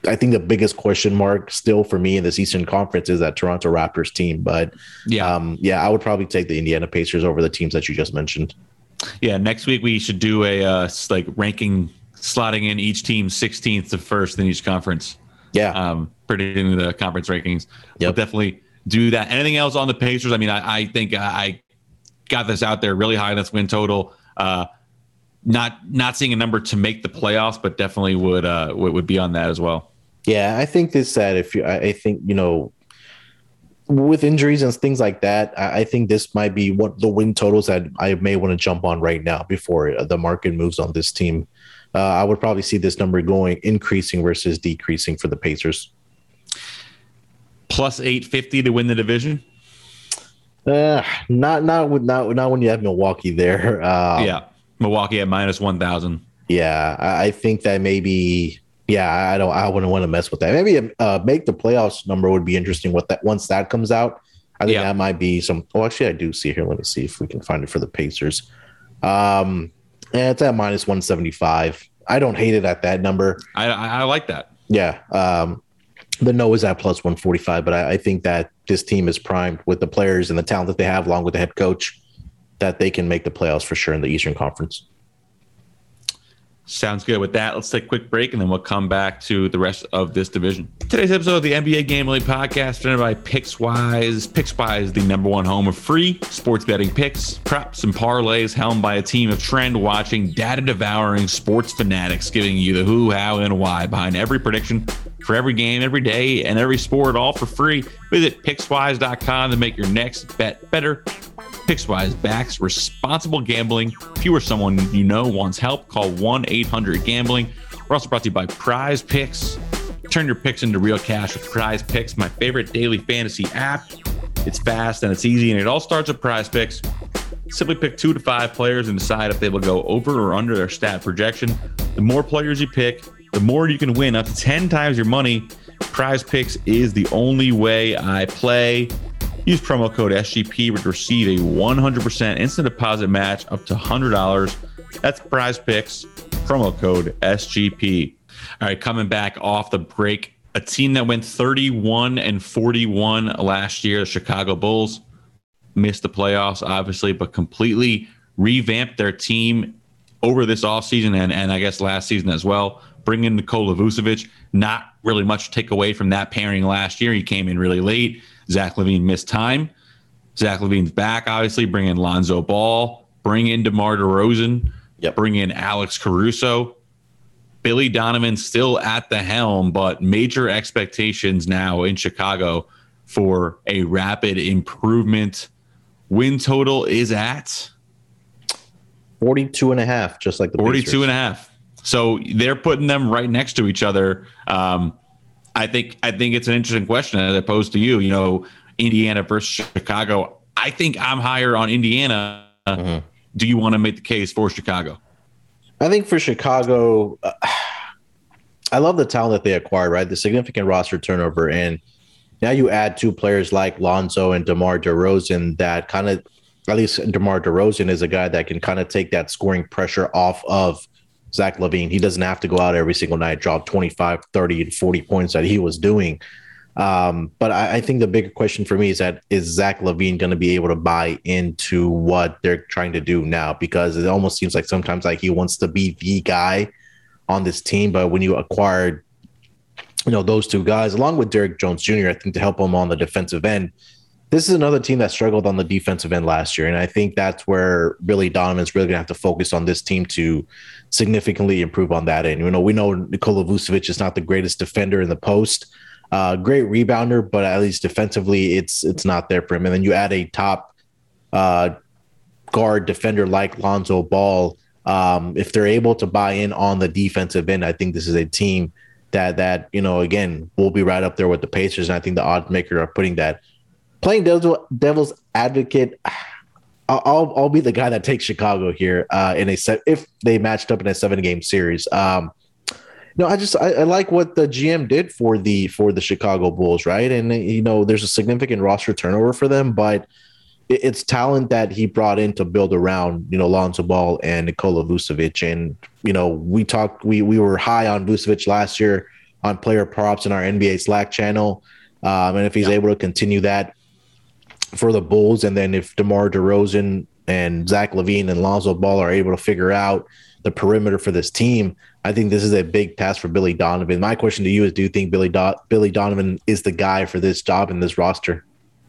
I think the biggest question mark still for me in this Eastern Conference is that Toronto Raptors team. But yeah, um, yeah, I would probably take the Indiana Pacers over the teams that you just mentioned. Yeah, next week we should do a uh, like ranking, slotting in each team sixteenth to first in each conference. Yeah, um, predicting the conference rankings. Yep. We'll definitely do that. Anything else on the Pacers? I mean, I, I think I got this out there really high. That's win total. Uh, not not seeing a number to make the playoffs, but definitely would uh, would, would be on that as well. Yeah, I think this that if you, I, I think you know, with injuries and things like that, I, I think this might be what the win totals that I may want to jump on right now before the market moves on this team. Uh, I would probably see this number going increasing versus decreasing for the Pacers. Plus eight fifty to win the division. Uh, not not with not not when you have Milwaukee there. Um, yeah, Milwaukee at minus one thousand. Yeah, I, I think that maybe. Yeah, I don't. I wouldn't want to mess with that. Maybe uh, make the playoffs number would be interesting. What that once that comes out, I think yeah. that might be some. Oh, actually, I do see it here. Let me see if we can find it for the Pacers. Um, and it's at minus one seventy five. I don't hate it at that number. I I like that. Yeah. Um, the no is at plus one forty five, but I, I think that this team is primed with the players and the talent that they have, along with the head coach, that they can make the playoffs for sure in the Eastern Conference. Sounds good. With that, let's take a quick break, and then we'll come back to the rest of this division. Today's episode of the N B A Gambling Podcast presented by PicksWise. PicksWise, the number one home of free sports betting picks, props, and parlays, helmed by a team of trend-watching, data-devouring sports fanatics, giving you the who, how, and why behind every prediction for every game, every day, and every sport, all for free. Visit Pickswise dot com to make your next bet better. Pickswise backs responsible gambling. If you or someone you know wants help, call one eight hundred gambling. We're also brought to you by Prize Picks. Turn your picks into real cash with Prize Picks, my favorite daily fantasy app. It's fast and it's easy, and it all starts with Prize Picks. Simply pick two to five players and decide if they will go over or under their stat projection. The more players you pick, the more you can win, up to ten times your money. Prize Picks is the only way I play. Use promo code S G P to receive a one hundred percent instant deposit match up to one hundred dollars. That's Prize Picks, promo code S G P. All right, coming back off the break, a team that went thirty-one and forty-one last year, the Chicago Bulls, missed the playoffs, obviously, but completely revamped their team over this offseason and, and I guess last season as well. Bring in Nikola Vucevic, not really much to take away from that pairing last year. He came in really late. Zach LaVine missed time. Zach LaVine's back, obviously. Bring in Lonzo Ball. Bring in DeMar DeRozan. Yep. Bring in Alex Caruso. Billy Donovan still at the helm, but major expectations now in Chicago for a rapid improvement. Win total is at forty-two and a half, just like the forty-two Pacers. and a half. So they're putting them right next to each other. Um, I think I think it's an interesting question as opposed to you, you know, Indiana versus Chicago. I think I'm higher on Indiana. Mm-hmm. Do you want to make the case for Chicago? I think for Chicago, uh, I love the talent that they acquired, right? The significant roster turnover. And now you add two players like Lonzo and DeMar DeRozan that kind of, at least DeMar DeRozan is a guy that can kind of take that scoring pressure off of Zach LaVine. He doesn't have to go out every single night, drop twenty-five, thirty, and forty points that he was doing. Um, but I, I think the bigger question for me is that is Zach LaVine going to be able to buy into what they're trying to do now? Because it almost seems like sometimes like he wants to be the guy on this team. But when you acquired, you know, those two guys, along with Derrick Jones Junior, I think to help him on the defensive end, this is another team that struggled on the defensive end last year. And I think that's where Billy Donovan's really going to have to focus on this team to significantly improve on that end. You know, we know Nikola Vucevic is not the greatest defender in the post, uh, great rebounder, but at least defensively, it's it's not there for him. And then you add a top uh, guard defender like Lonzo Ball. Um, if they're able to buy in on the defensive end, I think this is a team that, that you know, again, will be right up there with the Pacers. And I think the odds maker are putting that. Playing devil, devil's advocate, I'll I'll be the guy that takes Chicago here uh, in a set if they matched up in a seven game series. Um, no, I just I, I like what the G M did for the for the Chicago Bulls, right? And you know, there's a significant roster turnover for them, but it, it's talent that he brought in to build around, you know, Lonzo Ball and Nikola Vucevic. And you know, we talked, we we were high on Vucevic last year. on player props in our N B A Slack channel. Um, and if he's yeah. able to continue that for the Bulls, and then if DeMar DeRozan and Zach LaVine and Lonzo Ball are able to figure out the perimeter for this team, I think this is a big task for Billy Donovan. My question to you is, do you think Billy Do- Billy Donovan is the guy for this job in this roster?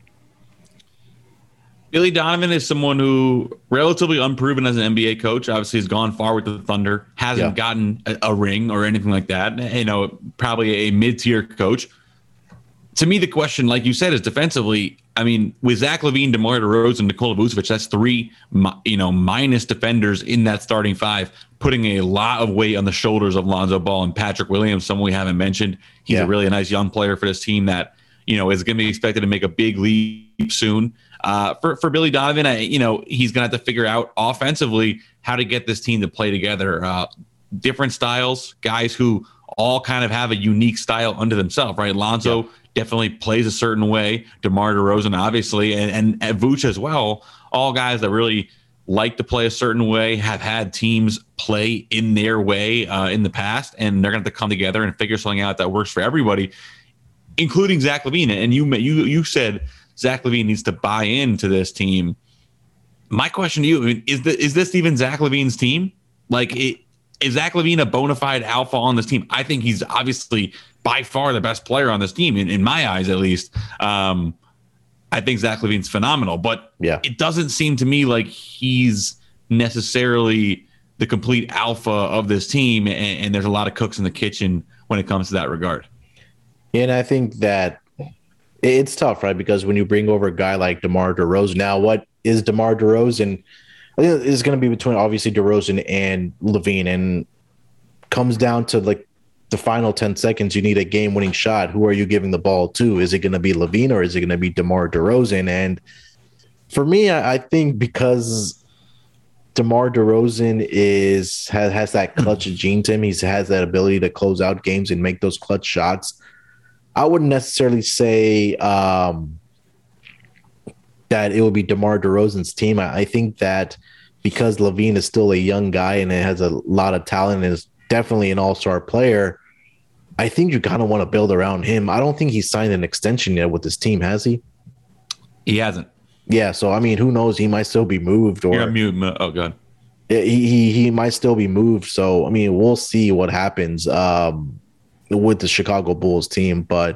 Billy Donovan is someone who relatively unproven as an N B A coach. Obviously, has gone far with the Thunder, hasn't yeah. gotten a, a ring or anything like that. You know, probably a mid-tier coach. To me, the question, like you said, is defensively. I mean, with Zach LaVine, DeMar DeRozan, Nikola Vucevic, that's three, you know, minus defenders in that starting five, putting a lot of weight on the shoulders of Lonzo Ball and Patrick Williams, someone we haven't mentioned. He's yeah. a really nice young player for this team that, you know, is going to be expected to make a big leap soon. Uh, for, for Billy Donovan, I, you know, he's going to have to figure out offensively how to get this team to play together. Uh, different styles, guys who all kind of have a unique style unto themselves, right? Lonzo yeah. definitely plays a certain way. DeMar DeRozan, obviously, and, and, and Vooch as well. All guys that really like to play a certain way, have had teams play in their way uh, in the past, and they're going to have to come together and figure something out that works for everybody, including Zach LaVine. And you you you said Zach LaVine needs to buy into this team. My question to you, I mean, is the, is this even Zach LaVine's team? Like, it, is Zach LaVine a bona fide alpha on this team? I think he's obviously by far the best player on this team, in, in my eyes, at least. Um, I think Zach LaVine's phenomenal, but yeah. it doesn't seem to me like he's necessarily the complete alpha of this team, and, and there's a lot of cooks in the kitchen when it comes to that regard. And I think that it's tough, right? Because when you bring over a guy like DeMar DeRozan, now what is DeMar DeRozan? I think it's going to be between obviously DeRozan and LaVine, and comes down to like the final ten seconds. You need a game-winning shot. Who are you giving the ball to? Is it going to be LaVine or is it going to be DeMar DeRozan? And for me, I, I think because DeMar DeRozan is has, has that clutch gene to him, he has that ability to close out games and make those clutch shots. I wouldn't necessarily say um, that it would be DeMar DeRozan's team. I, I think that because LaVine is still a young guy and has a lot of talent and is definitely an all-star player, I think you kind of want to build around him. I don't think he's signed an extension yet with his team, has he? He hasn't. Yeah, so I mean, who knows? He might still be moved, or You're on mute. Oh, God. He, he he might still be moved. So I mean, we'll see what happens um, with the Chicago Bulls team. But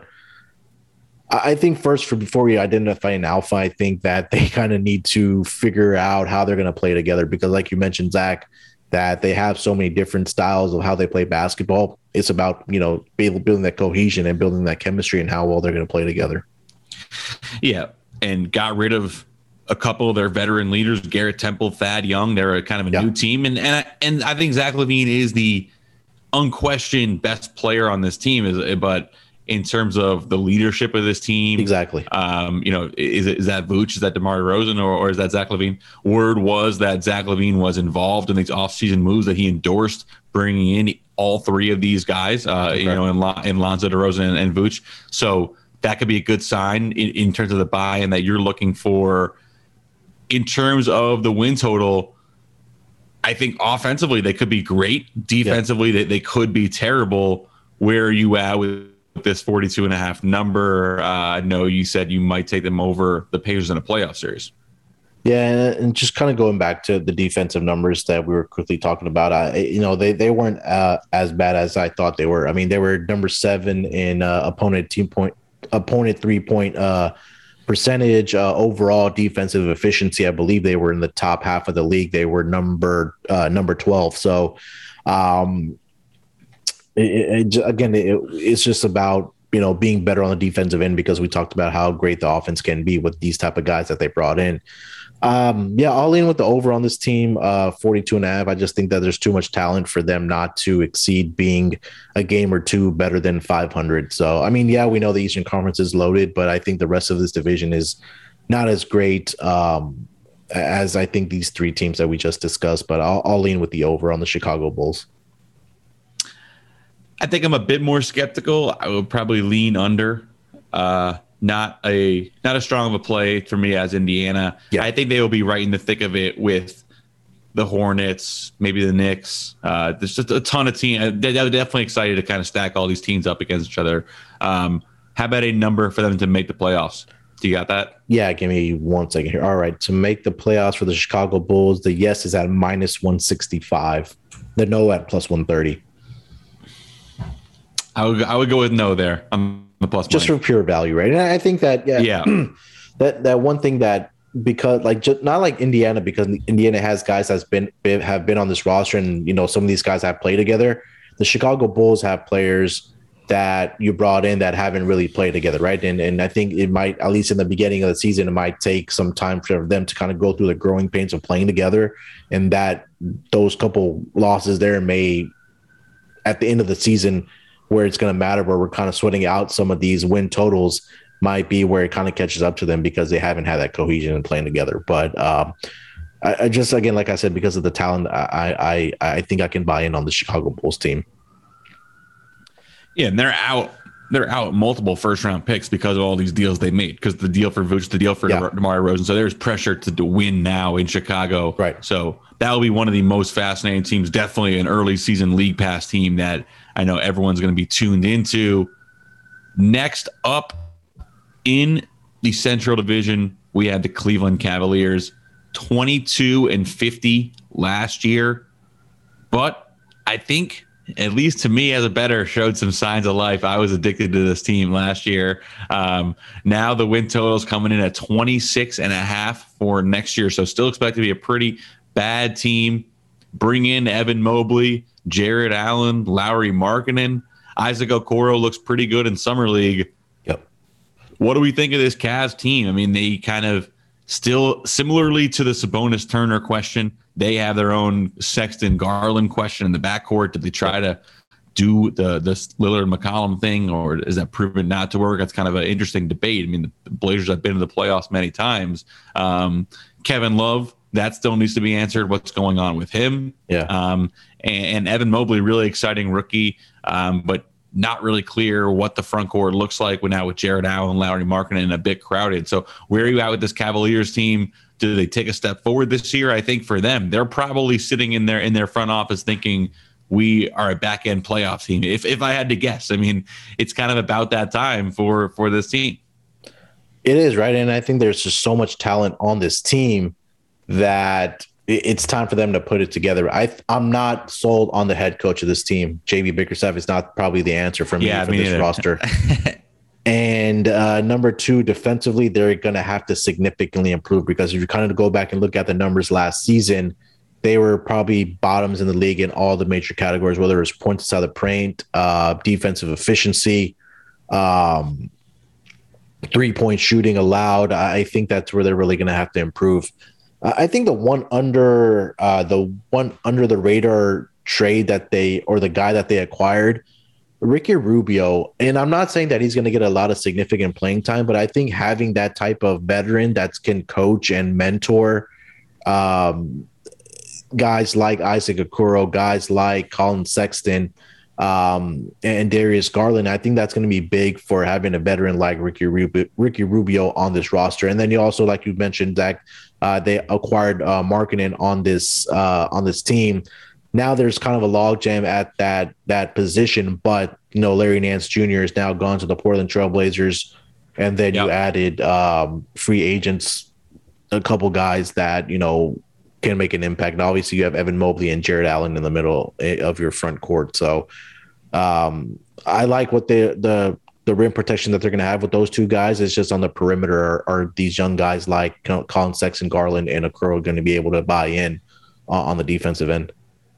I think first, for before we identify an alpha, I think that they kind of need to figure out how they're going to play together, because, like you mentioned, Zach, that they have so many different styles of how they play basketball. It's about, you know, building that cohesion and building that chemistry and how well they're going to play together. Yeah, and got rid of a couple of their veteran leaders, Garrett Temple, Thad Young. They're a kind of a yeah. new team, and and I, and I think Zach LaVine is the unquestioned best player on this team. Is but in terms of the leadership of this team, exactly. Um, you know, is it is that Vooch? Is that DeMar DeRozan, or or is that Zach LaVine? Word was that Zach LaVine was involved in these offseason moves, that he endorsed bringing in all three of these guys. Uh, okay. You know, in, Lon- in Lonzo DeRozan and, and Vooch. So that could be a good sign in, in terms of the buy-in that you're looking for. In terms of the win total, I think offensively they could be great. Defensively, yeah. they, they could be terrible. Where are you at with this forty-two and a half number? Uh, I know you said you might take them over the Pacers in a playoff series. Yeah, and just kind of going back to the defensive numbers that we were quickly talking about, I, you know, they they weren't uh, as bad as I thought they were. I mean, they were number seven in uh, opponent team point, opponent three point uh, percentage, uh, overall defensive efficiency. I believe they were in the top half of the league. They were number uh, number twelve. So, um, it, it, again, it, it's just about, you know, being better on the defensive end, because we talked about how great the offense can be with these type of guys that they brought in. Um, yeah, all in with the over on this team, uh, forty-two and a half. I just think that there's too much talent for them not to exceed being a game or two better than five hundred. So, I mean, yeah, we know the Eastern Conference is loaded, but I think the rest of this division is not as great um, as I think these three teams that we just discussed, but I'll, I'll lean with the over on the Chicago Bulls. I think I'm a bit more skeptical. I would probably lean under. Uh, not a not as strong of a play for me as Indiana. Yeah. I think they will be right in the thick of it with the Hornets, maybe the Knicks. Uh, there's just a ton of teams. They're definitely excited to kind of stack all these teams up against each other. Um, how about a number for them to make the playoffs? Do you got that? Yeah, give me one second here. All right, to make the playoffs for the Chicago Bulls, the yes is at minus one sixty-five. The no at plus one thirty. I would I would go with no there on the plus just money. for pure value, right? And I think that yeah, Yeah. that that one thing that because like just not like Indiana, because Indiana has guys that's been, been have been on this roster, and you know some of these guys have played together. The Chicago Bulls have players that you brought in that haven't really played together, right? And and I think it might, at least in the beginning of the season, it might take some time for them to kind of go through the growing pains of playing together, and that those couple losses there may, at the end of the season, where it's going to matter, where we're kind of sweating out some of these win totals, might be where it kind of catches up to them because they haven't had that cohesion and playing together. But um, I, I just, again, like I said, because of the talent, I, I I think I can buy in on the Chicago Bulls team. Yeah, and they're out. They're out multiple first round picks because of all these deals they made. Because the deal for Vooch, the deal for Yeah. DeMar Rosen. So there's pressure to, to win now in Chicago. Right. So that will be one of the most fascinating teams. Definitely an early season league pass team that I know everyone's going to be tuned into. Next up in the Central Division, we had the Cleveland Cavaliers, twenty-two and fifty last year. But I think, at least to me as a bettor, showed some signs of life. I was addicted to this team last year. Um, now the win total is coming in at twenty-six and a half for next year. So still expect to be a pretty bad team. Bring in Evan Mobley, Jared Allen, Lauri Markkanen. Isaac Okoro looks pretty good in Summer League. Yep. What do we think of this Cavs team? I mean, they kind of still, similarly to the Sabonis Turner question, they have their own Sexton Garland question in the backcourt. Did they try to do the the Lillard McCollum thing, or is that proven not to work? That's kind of an interesting debate. I mean, the Blazers have been in the playoffs many times. Um, Kevin Love, that still needs to be answered. What's going on with him? Yeah. Um, and, and Evan Mobley, really exciting rookie, um, but not really clear what the front court looks like when now with Jared Allen, Lauri Markkanen, a bit crowded. So where are you at with this Cavaliers team? Do they take a step forward this year? I think for them, they're probably sitting in their in their front office thinking we are a back end playoff team. If if I had to guess, I mean, it's kind of about that time for for this team. It is, right? And I think there's just so much talent on this team that it's time for them to put it together. I, I'm not sold on the head coach of this team. J B Bickerstaff is not probably the answer for me Yeah, for me this neither. roster. And uh, number two, defensively, they're going to have to significantly improve, because if you kind of go back and look at the numbers last season, they were probably bottoms in the league in all the major categories, whether it was points inside the paint, uh, defensive efficiency, um, three-point shooting allowed. I think that's where they're really going to have to improve. Uh, I think the one under uh, the one under the radar trade that they, or the guy that they acquired, Ricky Rubio, and I'm not saying that he's going to get a lot of significant playing time, but I think having that type of veteran that can coach and mentor um, guys like Isaac Okoro, guys like Colin Sexton, um, and Darius Garland, I think that's going to be big for having a veteran like Ricky Rubio, Ricky Rubio on this roster. And then you also, like you mentioned, Zach, uh, they acquired uh, Markkanen on this uh, on this team. Now there's kind of a logjam at that that position, but you know Larry Nance Junior is now gone to the Portland Trailblazers, and then Yep. you added um, free agents, a couple guys that you know can make an impact. And obviously, you have Evan Mobley and Jared Allen in the middle of your front court. So um, I like what they, the the rim protection that they're going to have with those two guys. It's just on the perimeter are, are these young guys like you know, Colin Sexton, Garland, and Okoro going to be able to buy in uh, on the defensive end.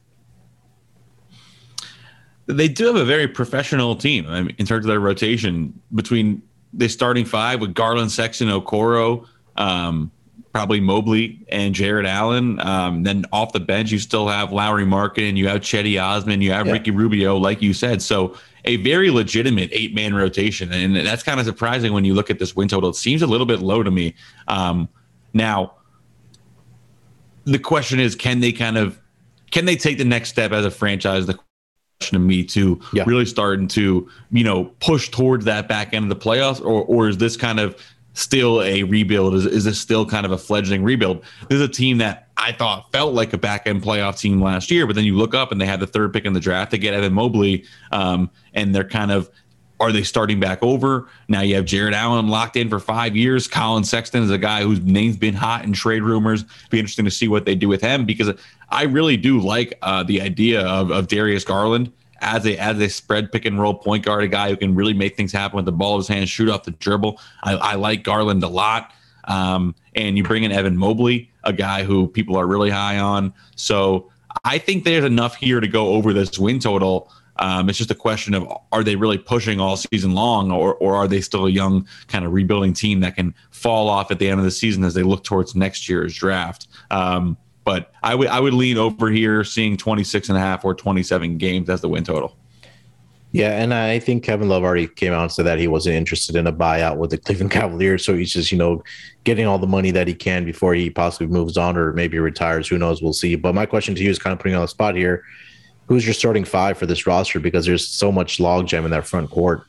They do have a very professional team. I mean, in terms of their rotation between the starting five with Garland, Sexton, Okoro, um, probably Mobley and Jared Allen. Um, then off the bench, you still have Lauri Markkanen, you have Chetty Osman, you have Yeah. Ricky Rubio, like you said. So a very legitimate eight-man rotation. And that's kind of surprising when you look at this win total. It seems a little bit low to me. Um, now, the question is, can they kind of, can they take the next step as a franchise? The to me to Yeah. really starting to, you know, push towards that back end of the playoffs, or or is this kind of still a rebuild? Is, is this still kind of a fledgling rebuild? This is a team that I thought felt like a back end playoff team last year. But then you look up and they had the third pick in the draft to get Evan Mobley. Um, and they're kind of, are they starting back over? Now you have Jared Allen locked in for five years. Colin Sexton is a guy whose name's been hot in trade rumors. Be interesting to see what they do with him, because I really do like uh, the idea of, of Darius Garland as a as a spread pick and roll point guard, a guy who can really make things happen with the ball in his hands, shoot off the dribble. I, I like Garland a lot. Um, and you bring in Evan Mobley, a guy who people are really high on. So I think there's enough here to go over this win total. Um, it's just a question of, are they really pushing all season long, or or are they still a young kind of rebuilding team that can fall off at the end of the season as they look towards next year's draft? Um, but I would I would lean over here, seeing twenty-six and a half or twenty-seven games as the win total. Yeah, and I think Kevin Love already came out and said that he wasn't interested in a buyout with the Cleveland Cavaliers. So he's just, you know, getting all the money that he can before he possibly moves on or maybe retires. Who knows? We'll see. But my question to you is kind of putting on the spot here. Who's your starting five for this roster? Because there's so much logjam in that front court.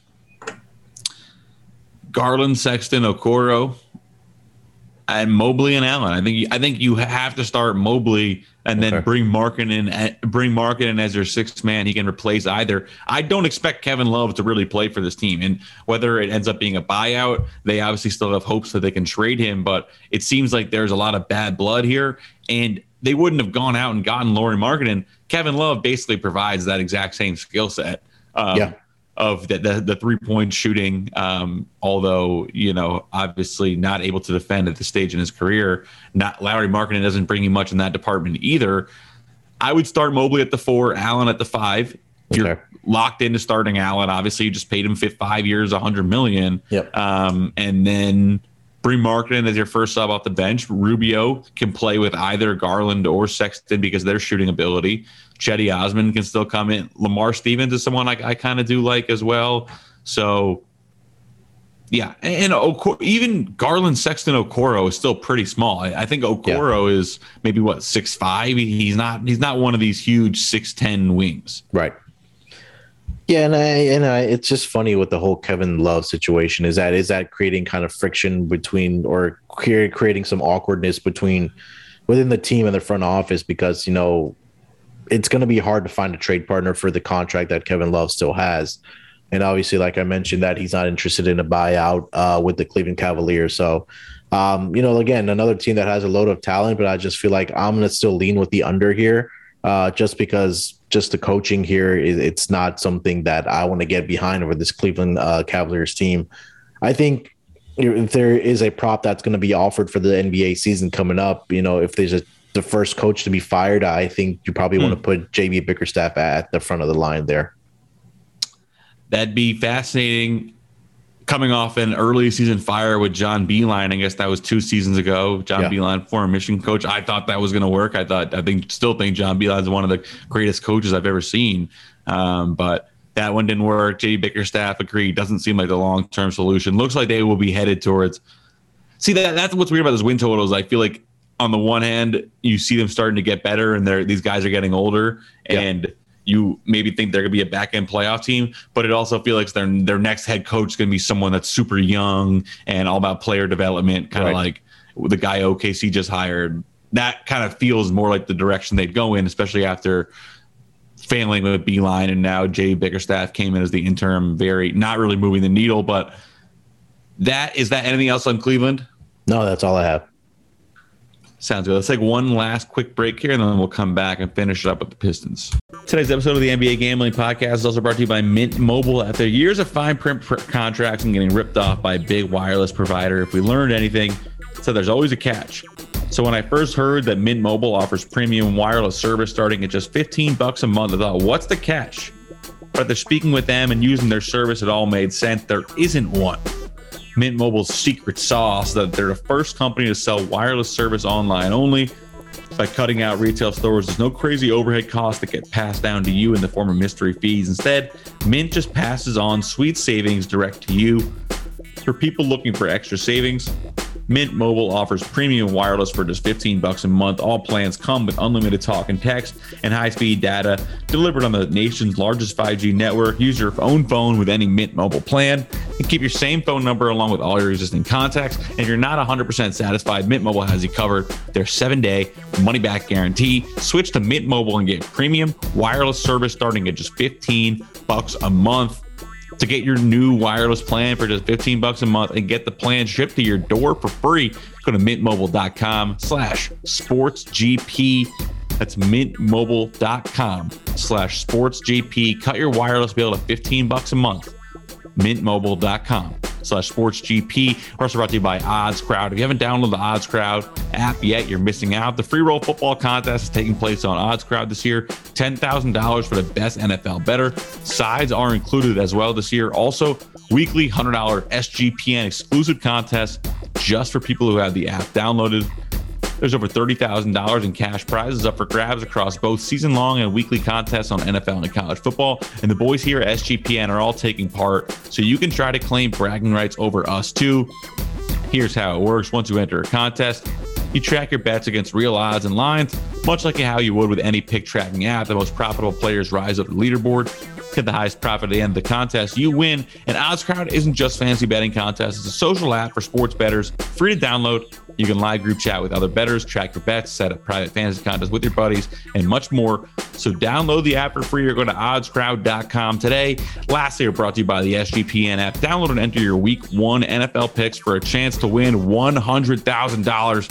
Garland, Sexton, Okoro, and Mobley and Allen. I think I think you have to start Mobley and then okay. bring Markin in. Bring Markin in as your sixth man. He can replace either. I don't expect Kevin Love to really play for this team, and whether it ends up being a buyout, they obviously still have hopes that they can trade him. But it seems like there's a lot of bad blood here, and they wouldn't have gone out and gotten Lauri Markkanen. Kevin Love basically provides that exact same skill set um, yeah. of the, the, the three-point shooting, um, although, you know, obviously not able to defend at this stage in his career. Not Lauri Markkanen doesn't bring you much in that department either. I would start Mobley at the four, Allen at the five. You're okay. locked into starting Allen. Obviously, you just paid him five years, one hundred million dollars. Yep. Um, and then bring Markkanen as your first sub off the bench. Rubio can play with either Garland or Sexton because of their shooting ability. Chetty Osman can still come in. Lamar Stevens is someone I, I kind of do like as well. So, yeah. And, and Oko- even Garland, Sexton, Okoro is still pretty small. I, I think Okoro yeah. is maybe, what, six five? He's not He's not one of these huge six ten wings. Right. Yeah, and I and I, it's just funny with the whole Kevin Love situation. Is that is that creating kind of friction between, or creating some awkwardness between within the team and the front office, because, you know, it's going to be hard to find a trade partner for the contract that Kevin Love still has. And obviously, like I mentioned, that he's not interested in a buyout uh, with the Cleveland Cavaliers. So, um, you know, again, another team that has a load of talent, but I just feel like I'm going to still lean with the under here, uh, just because just the coaching here, it's not something that I want to get behind over this Cleveland uh, Cavaliers team. I think if there is a prop that's going to be offered for the N B A season coming up, you know, if there's a the first coach to be fired, I think you probably hmm. want to put J B Bickerstaff at the front of the line there. That'd be fascinating. Coming off an early season fire with John Beilein, I guess that was two seasons ago. John yeah. Beilein, former Michigan coach. I thought that was going to work. I thought, I think, still think John Beilein is one of the greatest coaches I've ever seen. Um, but that one didn't work. J B Bickerstaff agreed. Doesn't seem like the long term solution. Looks like they will be headed towards. See, that that's what's weird about those win totals. I feel like on the one hand, you see them starting to get better, and they're these guys are getting older, yeah. and you maybe think they're going to be a back-end playoff team, but it also feels like their their next head coach is going to be someone that's super young and all about player development, kind of right. like the guy O K C just hired. That kind of feels more like the direction they'd go in, especially after failing with Beilein, and now Jay Bickerstaff came in as the interim, very not really moving the needle. But that is that. Anything else on Cleveland? No, that's all I have. Sounds good. Let's take one last quick break here, and then we'll come back and finish it up with the Pistons. Today's episode of the N B A Gambling Podcast is also brought to you by Mint Mobile. After years of fine print contracts and getting ripped off by a big wireless provider, if we learned anything, so there's always a catch. So when I first heard that Mint Mobile offers premium wireless service starting at just fifteen bucks a month, I thought, what's the catch? But after speaking with them and using their service, it all made sense. There isn't one. Mint Mobile's secret sauce that they're the first company to sell wireless service online only. By cutting out retail stores, there's no crazy overhead costs that get passed down to you in the form of mystery fees. Instead, Mint just passes on sweet savings direct to you. For people looking for extra savings, Mint Mobile offers premium wireless for just fifteen bucks a month. All plans come with unlimited talk and text and high-speed data delivered on the nation's largest five G network. Use your own phone with any Mint Mobile plan and keep your same phone number along with all your existing contacts. And if you're not one hundred percent satisfied, Mint Mobile has you covered. Their seven-day money-back guarantee. Switch to Mint Mobile and get premium wireless service starting at just fifteen bucks a month. To get your new wireless plan for just fifteen bucks a month and get the plan shipped to your door for free, go to mintmobile.com slash sportsgp. That's mintmobile.com slash sportsgp. Cut your wireless bill to fifteen bucks a month. mintmobile.com slash sportsgp. We're also brought to you by Odds Crowd. If you haven't downloaded the Odds Crowd app yet, you're missing out. The free roll football contest is taking place on Odds Crowd this year. ten thousand dollars for the best N F L bettor. Sides are included as well this year. Also, weekly one hundred dollars S G P N exclusive contest just for people who have the app downloaded. There's over thirty thousand dollars in cash prizes up for grabs across both season-long and weekly contests on N F L and college football. And the boys here at S G P N are all taking part, so you can try to claim bragging rights over us too. Here's how it works. Once you enter a contest, you track your bets against real odds and lines, much like how you would with any pick tracking app. The most profitable players rise up the leaderboard. Get the highest profit at the end of the contest, you win. And Odds Crowd isn't just fancy betting contests. It's a social app for sports bettors, free to download. You can live group chat with other bettors, track your bets, set up private fantasy contests with your buddies, and much more. So download the app for free or go to odds crowd dot com today. Lastly, we're brought to you by the S G P N app. Download and enter your week one N F L picks for a chance to win one hundred thousand dollars.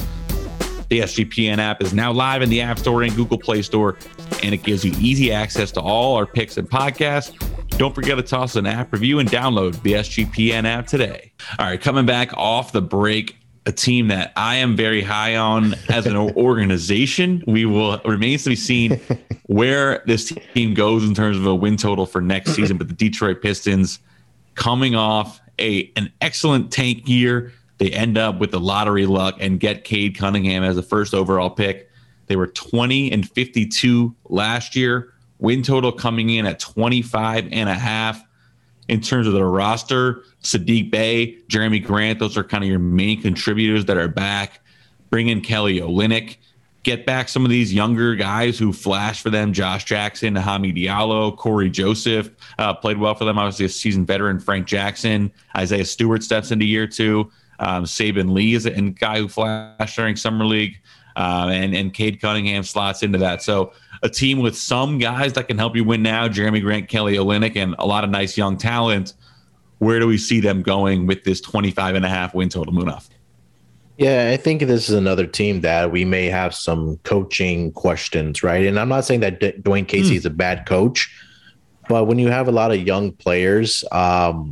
The S G P N app is now live in the App Store and Google Play Store, and it gives you easy access to all our picks and podcasts. Don't forget to toss an app review and download the S G P N app today. All right, coming back off the break, a team that I am very high on as an organization. We will remains to be seen where this team goes in terms of a win total for next season. But the Detroit Pistons, coming off a an excellent tank year, they end up with the lottery luck and get Cade Cunningham as the first overall pick. They were twenty and fifty-two last year. Win total coming in at twenty-five and a half. In terms of the roster, Saddiq Bey, Jeremy Grant, those are kind of your main contributors that are back. Bring in Kelly Olynyk. Get back some of these younger guys who flashed for them. Josh Jackson, Hamid Diallo, Corey Joseph uh, played well for them. Obviously a seasoned veteran, Frank Jackson. Isaiah Stewart steps into year two. Um, Saban Lee is a guy who flashed during Summer League. Uh, and, and Cade Cunningham slots into that. So a team with some guys that can help you win now, Jeremy Grant, Kelly Olynyk, and a lot of nice young talent. Where do we see them going with this twenty-five and a half win total, Munaf? Yeah, I think this is another team that we may have some coaching questions, right? And I'm not saying that D- Dwayne Casey mm. is a bad coach, but when you have a lot of young players, um,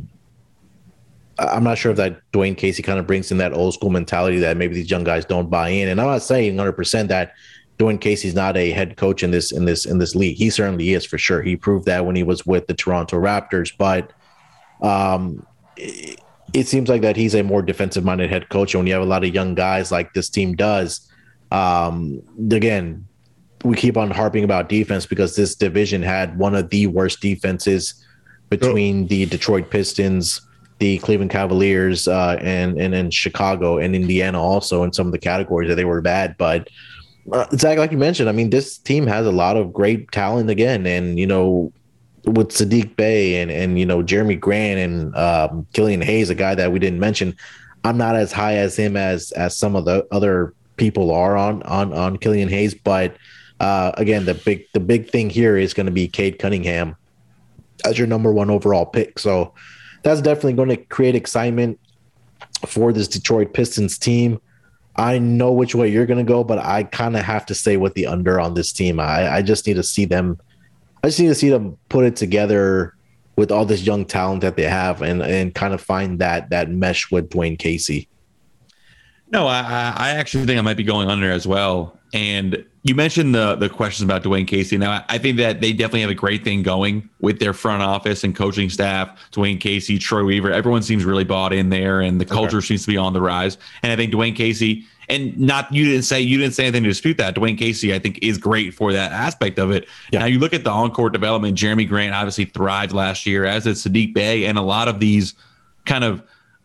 I'm not sure if that Dwayne Casey kind of brings in that old school mentality that maybe these young guys don't buy in. And I'm not saying one hundred percent that Dwayne Casey's not a head coach in this in this in this league. He certainly is, for sure. He proved that when he was with the Toronto Raptors. But um, it, it seems like that he's a more defensive-minded head coach. And when you have a lot of young guys like this team does, um, again, we keep on harping about defense because this division had one of the worst defenses between the Detroit Pistons, the Cleveland Cavaliers, uh, and and in Chicago and Indiana also in some of the categories that they were bad. But uh, Zach, like you mentioned, I mean, this team has a lot of great talent again, and you know, with Saddiq Bey and and you know Jeremy Grant and um, Killian Hayes, a guy that we didn't mention. I'm not as high as him as as some of the other people are on on on Killian Hayes, but uh, again, the big the big thing here is going to be Cade Cunningham as your number one overall pick. So that's definitely going to create excitement for this Detroit Pistons team. I know which way you're going to go, but I kind of have to stay with the under on this team. I, I just need to see them. I just need to see them put it together with all this young talent that they have, and and kind of find that that mesh with Dwayne Casey. No, I, I actually think I might be going under as well. And you mentioned the the questions about Dwayne Casey. Now, I think that they definitely have a great thing going with their front office and coaching staff. Dwayne Casey, Troy Weaver, everyone seems really bought in there, and the culture okay. seems to be on the rise. And I think Dwayne Casey, and not you didn't say you didn't say anything to dispute that. Dwayne Casey, I think, is great for that aspect of it. Yeah. Now, you look at the on-court development. Jeremy Grant obviously thrived last year, as did Saddiq Bey, and a lot of these kind of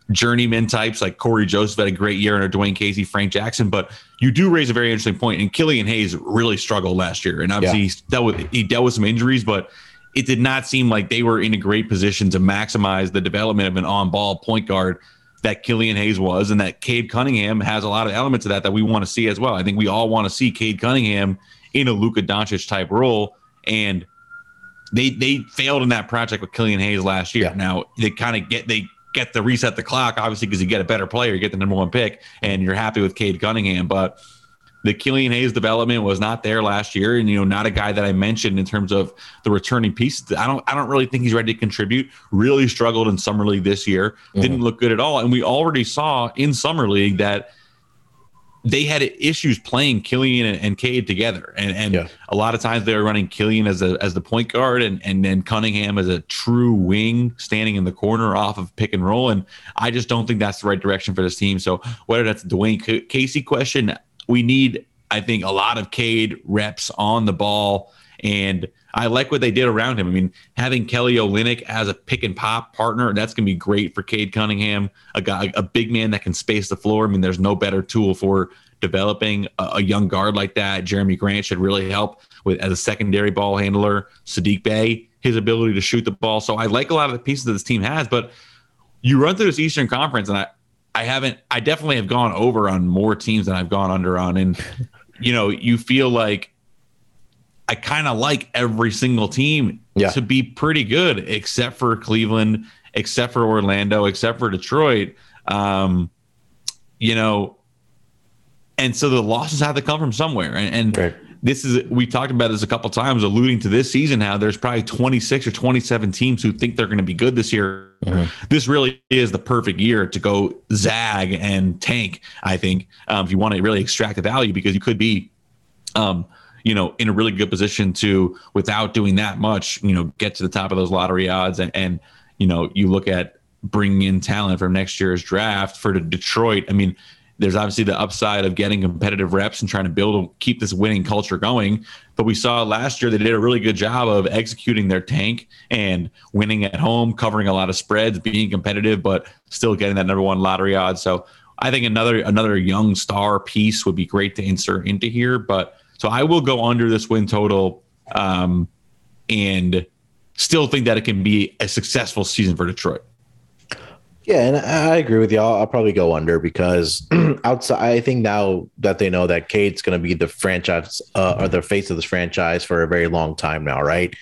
journeyman types like Corey Joseph had a great year under Dwayne Casey, Frank Jackson. But you do raise a very interesting point. And Killian Hayes really struggled last year. And obviously yeah. he, dealt with, he dealt with some injuries, but it did not seem like they were in a great position to maximize the development of an on-ball point guard that Killian Hayes was, and that Cade Cunningham has a lot of elements of that that we want to see as well. I think we all want to see Cade Cunningham in a Luka Doncic type role, and they they failed in that project with Killian Hayes last year. Yeah. Now they kind of get they get the reset the clock, obviously, because you get a better player, you get the number one pick, and you're happy with Cade Cunningham. But the Killian Hayes development was not there last year, and you know, not a guy that I mentioned in terms of the returning pieces. I don't, I don't really think he's ready to contribute. Really struggled in summer league this year. Mm-hmm. Didn't look good at all, and we already saw in summer league that they had issues playing Killian and, and Cade together, and and yeah. a lot of times they were running Killian as a as the point guard, and and then Cunningham as a true wing standing in the corner off of pick and roll. And I just don't think that's the right direction for this team. So whether that's a Dwayne Casey question. We need, I think, a lot of Cade reps on the ball, and I like what they did around him. I mean, having Kelly Olynyk as a pick and pop partner, that's going to be great for Cade Cunningham, a guy, a big man that can space the floor. I mean, there's no better tool for developing a, a young guard like that. Jeremy Grant should really help with as a secondary ball handler. Sadiq Bey, his ability to shoot the ball. So I like a lot of the pieces that this team has, but you run through this Eastern Conference, and I, I haven't, I definitely have gone over on more teams than I've gone under on. And, you know, you feel like I kind of like every single team yeah. to be pretty good, except for Cleveland, except for Orlando, except for Detroit. Um, you know, and so the losses have to come from somewhere. And, and right. this is, we talked about this a couple of times, alluding to this season, how there's probably twenty-six or twenty-seven teams who think they're going to be good this year. Mm-hmm. This really is the perfect year to go zag and tank, I think, um, if you want to really extract the value, because you could be, um, you know, in a really good position to, without doing that much, you know, get to the top of those lottery odds. And, and you know, you look at bringing in talent from next year's draft for the Detroit. I mean, there's obviously the upside of getting competitive reps and trying to build, keep this winning culture going. But we saw last year they did a really good job of executing their tank and winning at home, covering a lot of spreads, being competitive, but still getting that number one lottery odds. So I think another another young star piece would be great to insert into here. But so I will go under this win total, um, and still think that it can be a successful season for Detroit. Yeah, and I agree with you. I'll, I'll probably go under because outside, I think now that they know that Cade's going to be the franchise uh, or the face of this franchise for a very long time now, right?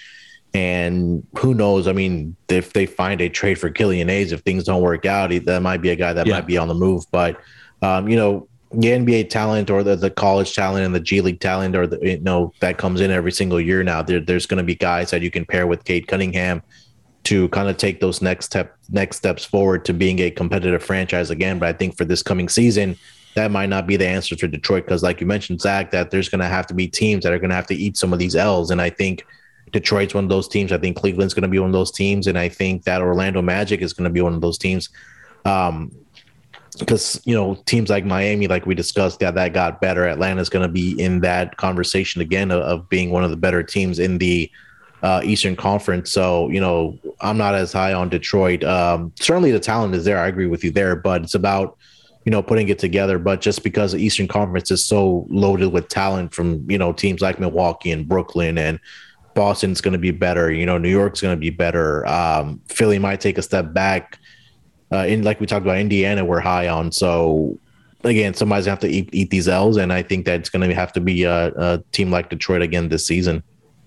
And who knows? I mean, if they find a trade for Killian Hayes, if things don't work out, that might be a guy that yeah. might be on the move. But um, you know, the N B A talent or the, the college talent and the G League talent, or the you know that comes in every single year now. There, there's going to be guys that you can pair with Cade Cunningham to kind of take those next step next steps forward to being a competitive franchise again. But I think for this coming season, that might not be the answer to Detroit, because like you mentioned, Zach, that there's going to have to be teams that are going to have to eat some of these L's. And I think Detroit's one of those teams. I think Cleveland's going to be one of those teams. And I think that Orlando Magic is going to be one of those teams. Um, because, you know, teams like Miami, like we discussed, that that got better. Atlanta's going to be in that conversation again of, of being one of the better teams in the Uh, Eastern Conference. So, you know, I'm not as high on Detroit. Um, certainly the talent is there. I agree with you there, but it's about, you know, putting it together. But just because the Eastern Conference is so loaded with talent from, you know, teams like Milwaukee and Brooklyn, and Boston's going to be better, you know, New York's going to be better. Um, Philly might take a step back. Uh, in like we talked about, Indiana, we're high on. So again, somebody's going to have to eat, eat these L's. And I think that it's going to have to be a, a team like Detroit again this season.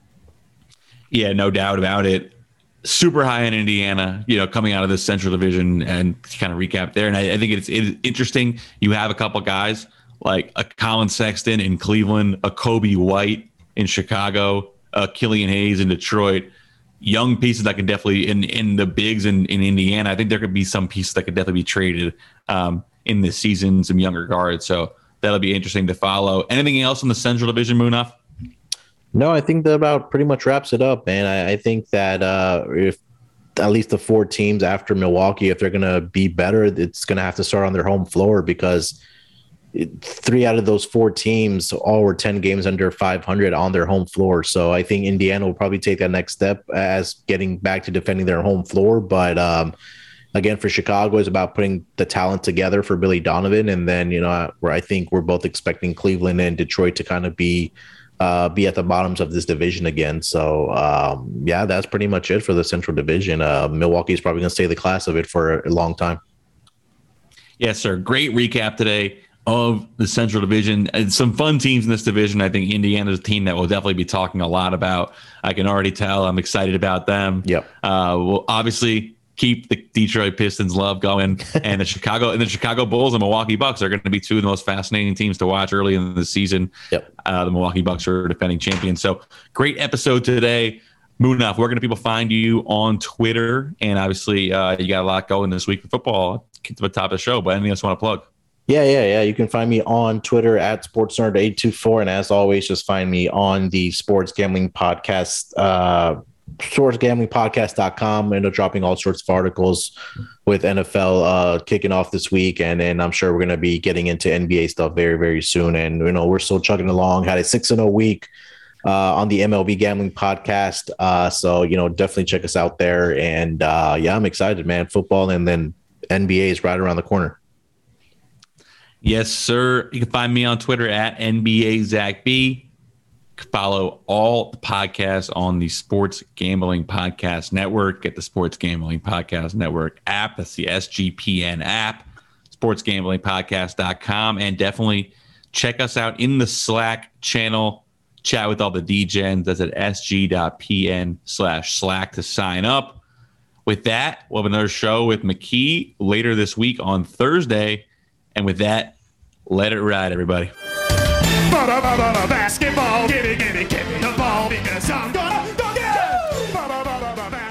Yeah, no doubt about it. Super high in Indiana, you know, coming out of the Central Division, and kind of recap there. And I, I think it's, it's interesting. You have a couple guys like a Colin Sexton in Cleveland, a Kobe White in Chicago, a Killian Hayes in Detroit. Young pieces that can definitely in in the bigs in, in Indiana. I think there could be some pieces that could definitely be traded um, in this season, some younger guards. So that'll be interesting to follow. Anything else in the Central Division, Munaf? No, I think that about pretty much wraps it up, man. I, I think that uh, if at least the four teams after Milwaukee, if they're going to be better, it's going to have to start on their home floor, because it, three out of those four teams all were ten games under five hundred on their home floor. So I think Indiana will probably take that next step as getting back to defending their home floor. But, um, again, for Chicago, is about putting the talent together for Billy Donovan. And then, you know, where I think we're both expecting Cleveland and Detroit to kind of be uh, be at the bottoms of this division again. So, um, yeah, that's pretty much it for the Central Division. Uh, Milwaukee's probably going to stay the class of it for a long time. Yes, sir. Great recap today of the Central Division. And some fun teams in this division. I think Indiana's a team that we'll definitely be talking a lot about. I can already tell. I'm excited about them. Yep. Uh, we'll obviously keep the Detroit Pistons love going, and the Chicago and the Chicago Bulls and Milwaukee Bucks are going to be two of the most fascinating teams to watch early in the season. Yep. Uh, the Milwaukee Bucks are defending champions. So great episode today. Munaf, where can people find you on Twitter? And obviously, uh, you got a lot going this week for football. Get to the top of the show, but anything else you want to plug? Yeah, yeah, yeah. You can find me on Twitter at SportsNerd eight two four. And as always, just find me on the Sports Gambling Podcast, uh, sports gambling podcast dot com. End up dropping all sorts of articles with N F L uh, kicking off this week. And then I'm sure we're going to be getting into N B A stuff very, very soon. And, you know, we're still chugging along. Had a six and oh week uh, on the M L B Gambling Podcast. Uh, so, you know, definitely check us out there. And, uh, yeah, I'm excited, man. Football and then N B A is right around the corner. Yes, sir. You can find me on Twitter at N B A Zach B. You can follow all the podcasts on the Sports Gambling Podcast Network. Get the Sports Gambling Podcast Network app. That's the S G P N app, sports gambling podcast dot com. And definitely check us out in the Slack channel. Chat with all the D-Gens. That's at sg.pn slash Slack to sign up. With that, we'll have another show with McKee later this week on Thursday. And with that, let it ride, everybody. Basketball, give me, give me, give me the ball because I'm gonna go get it.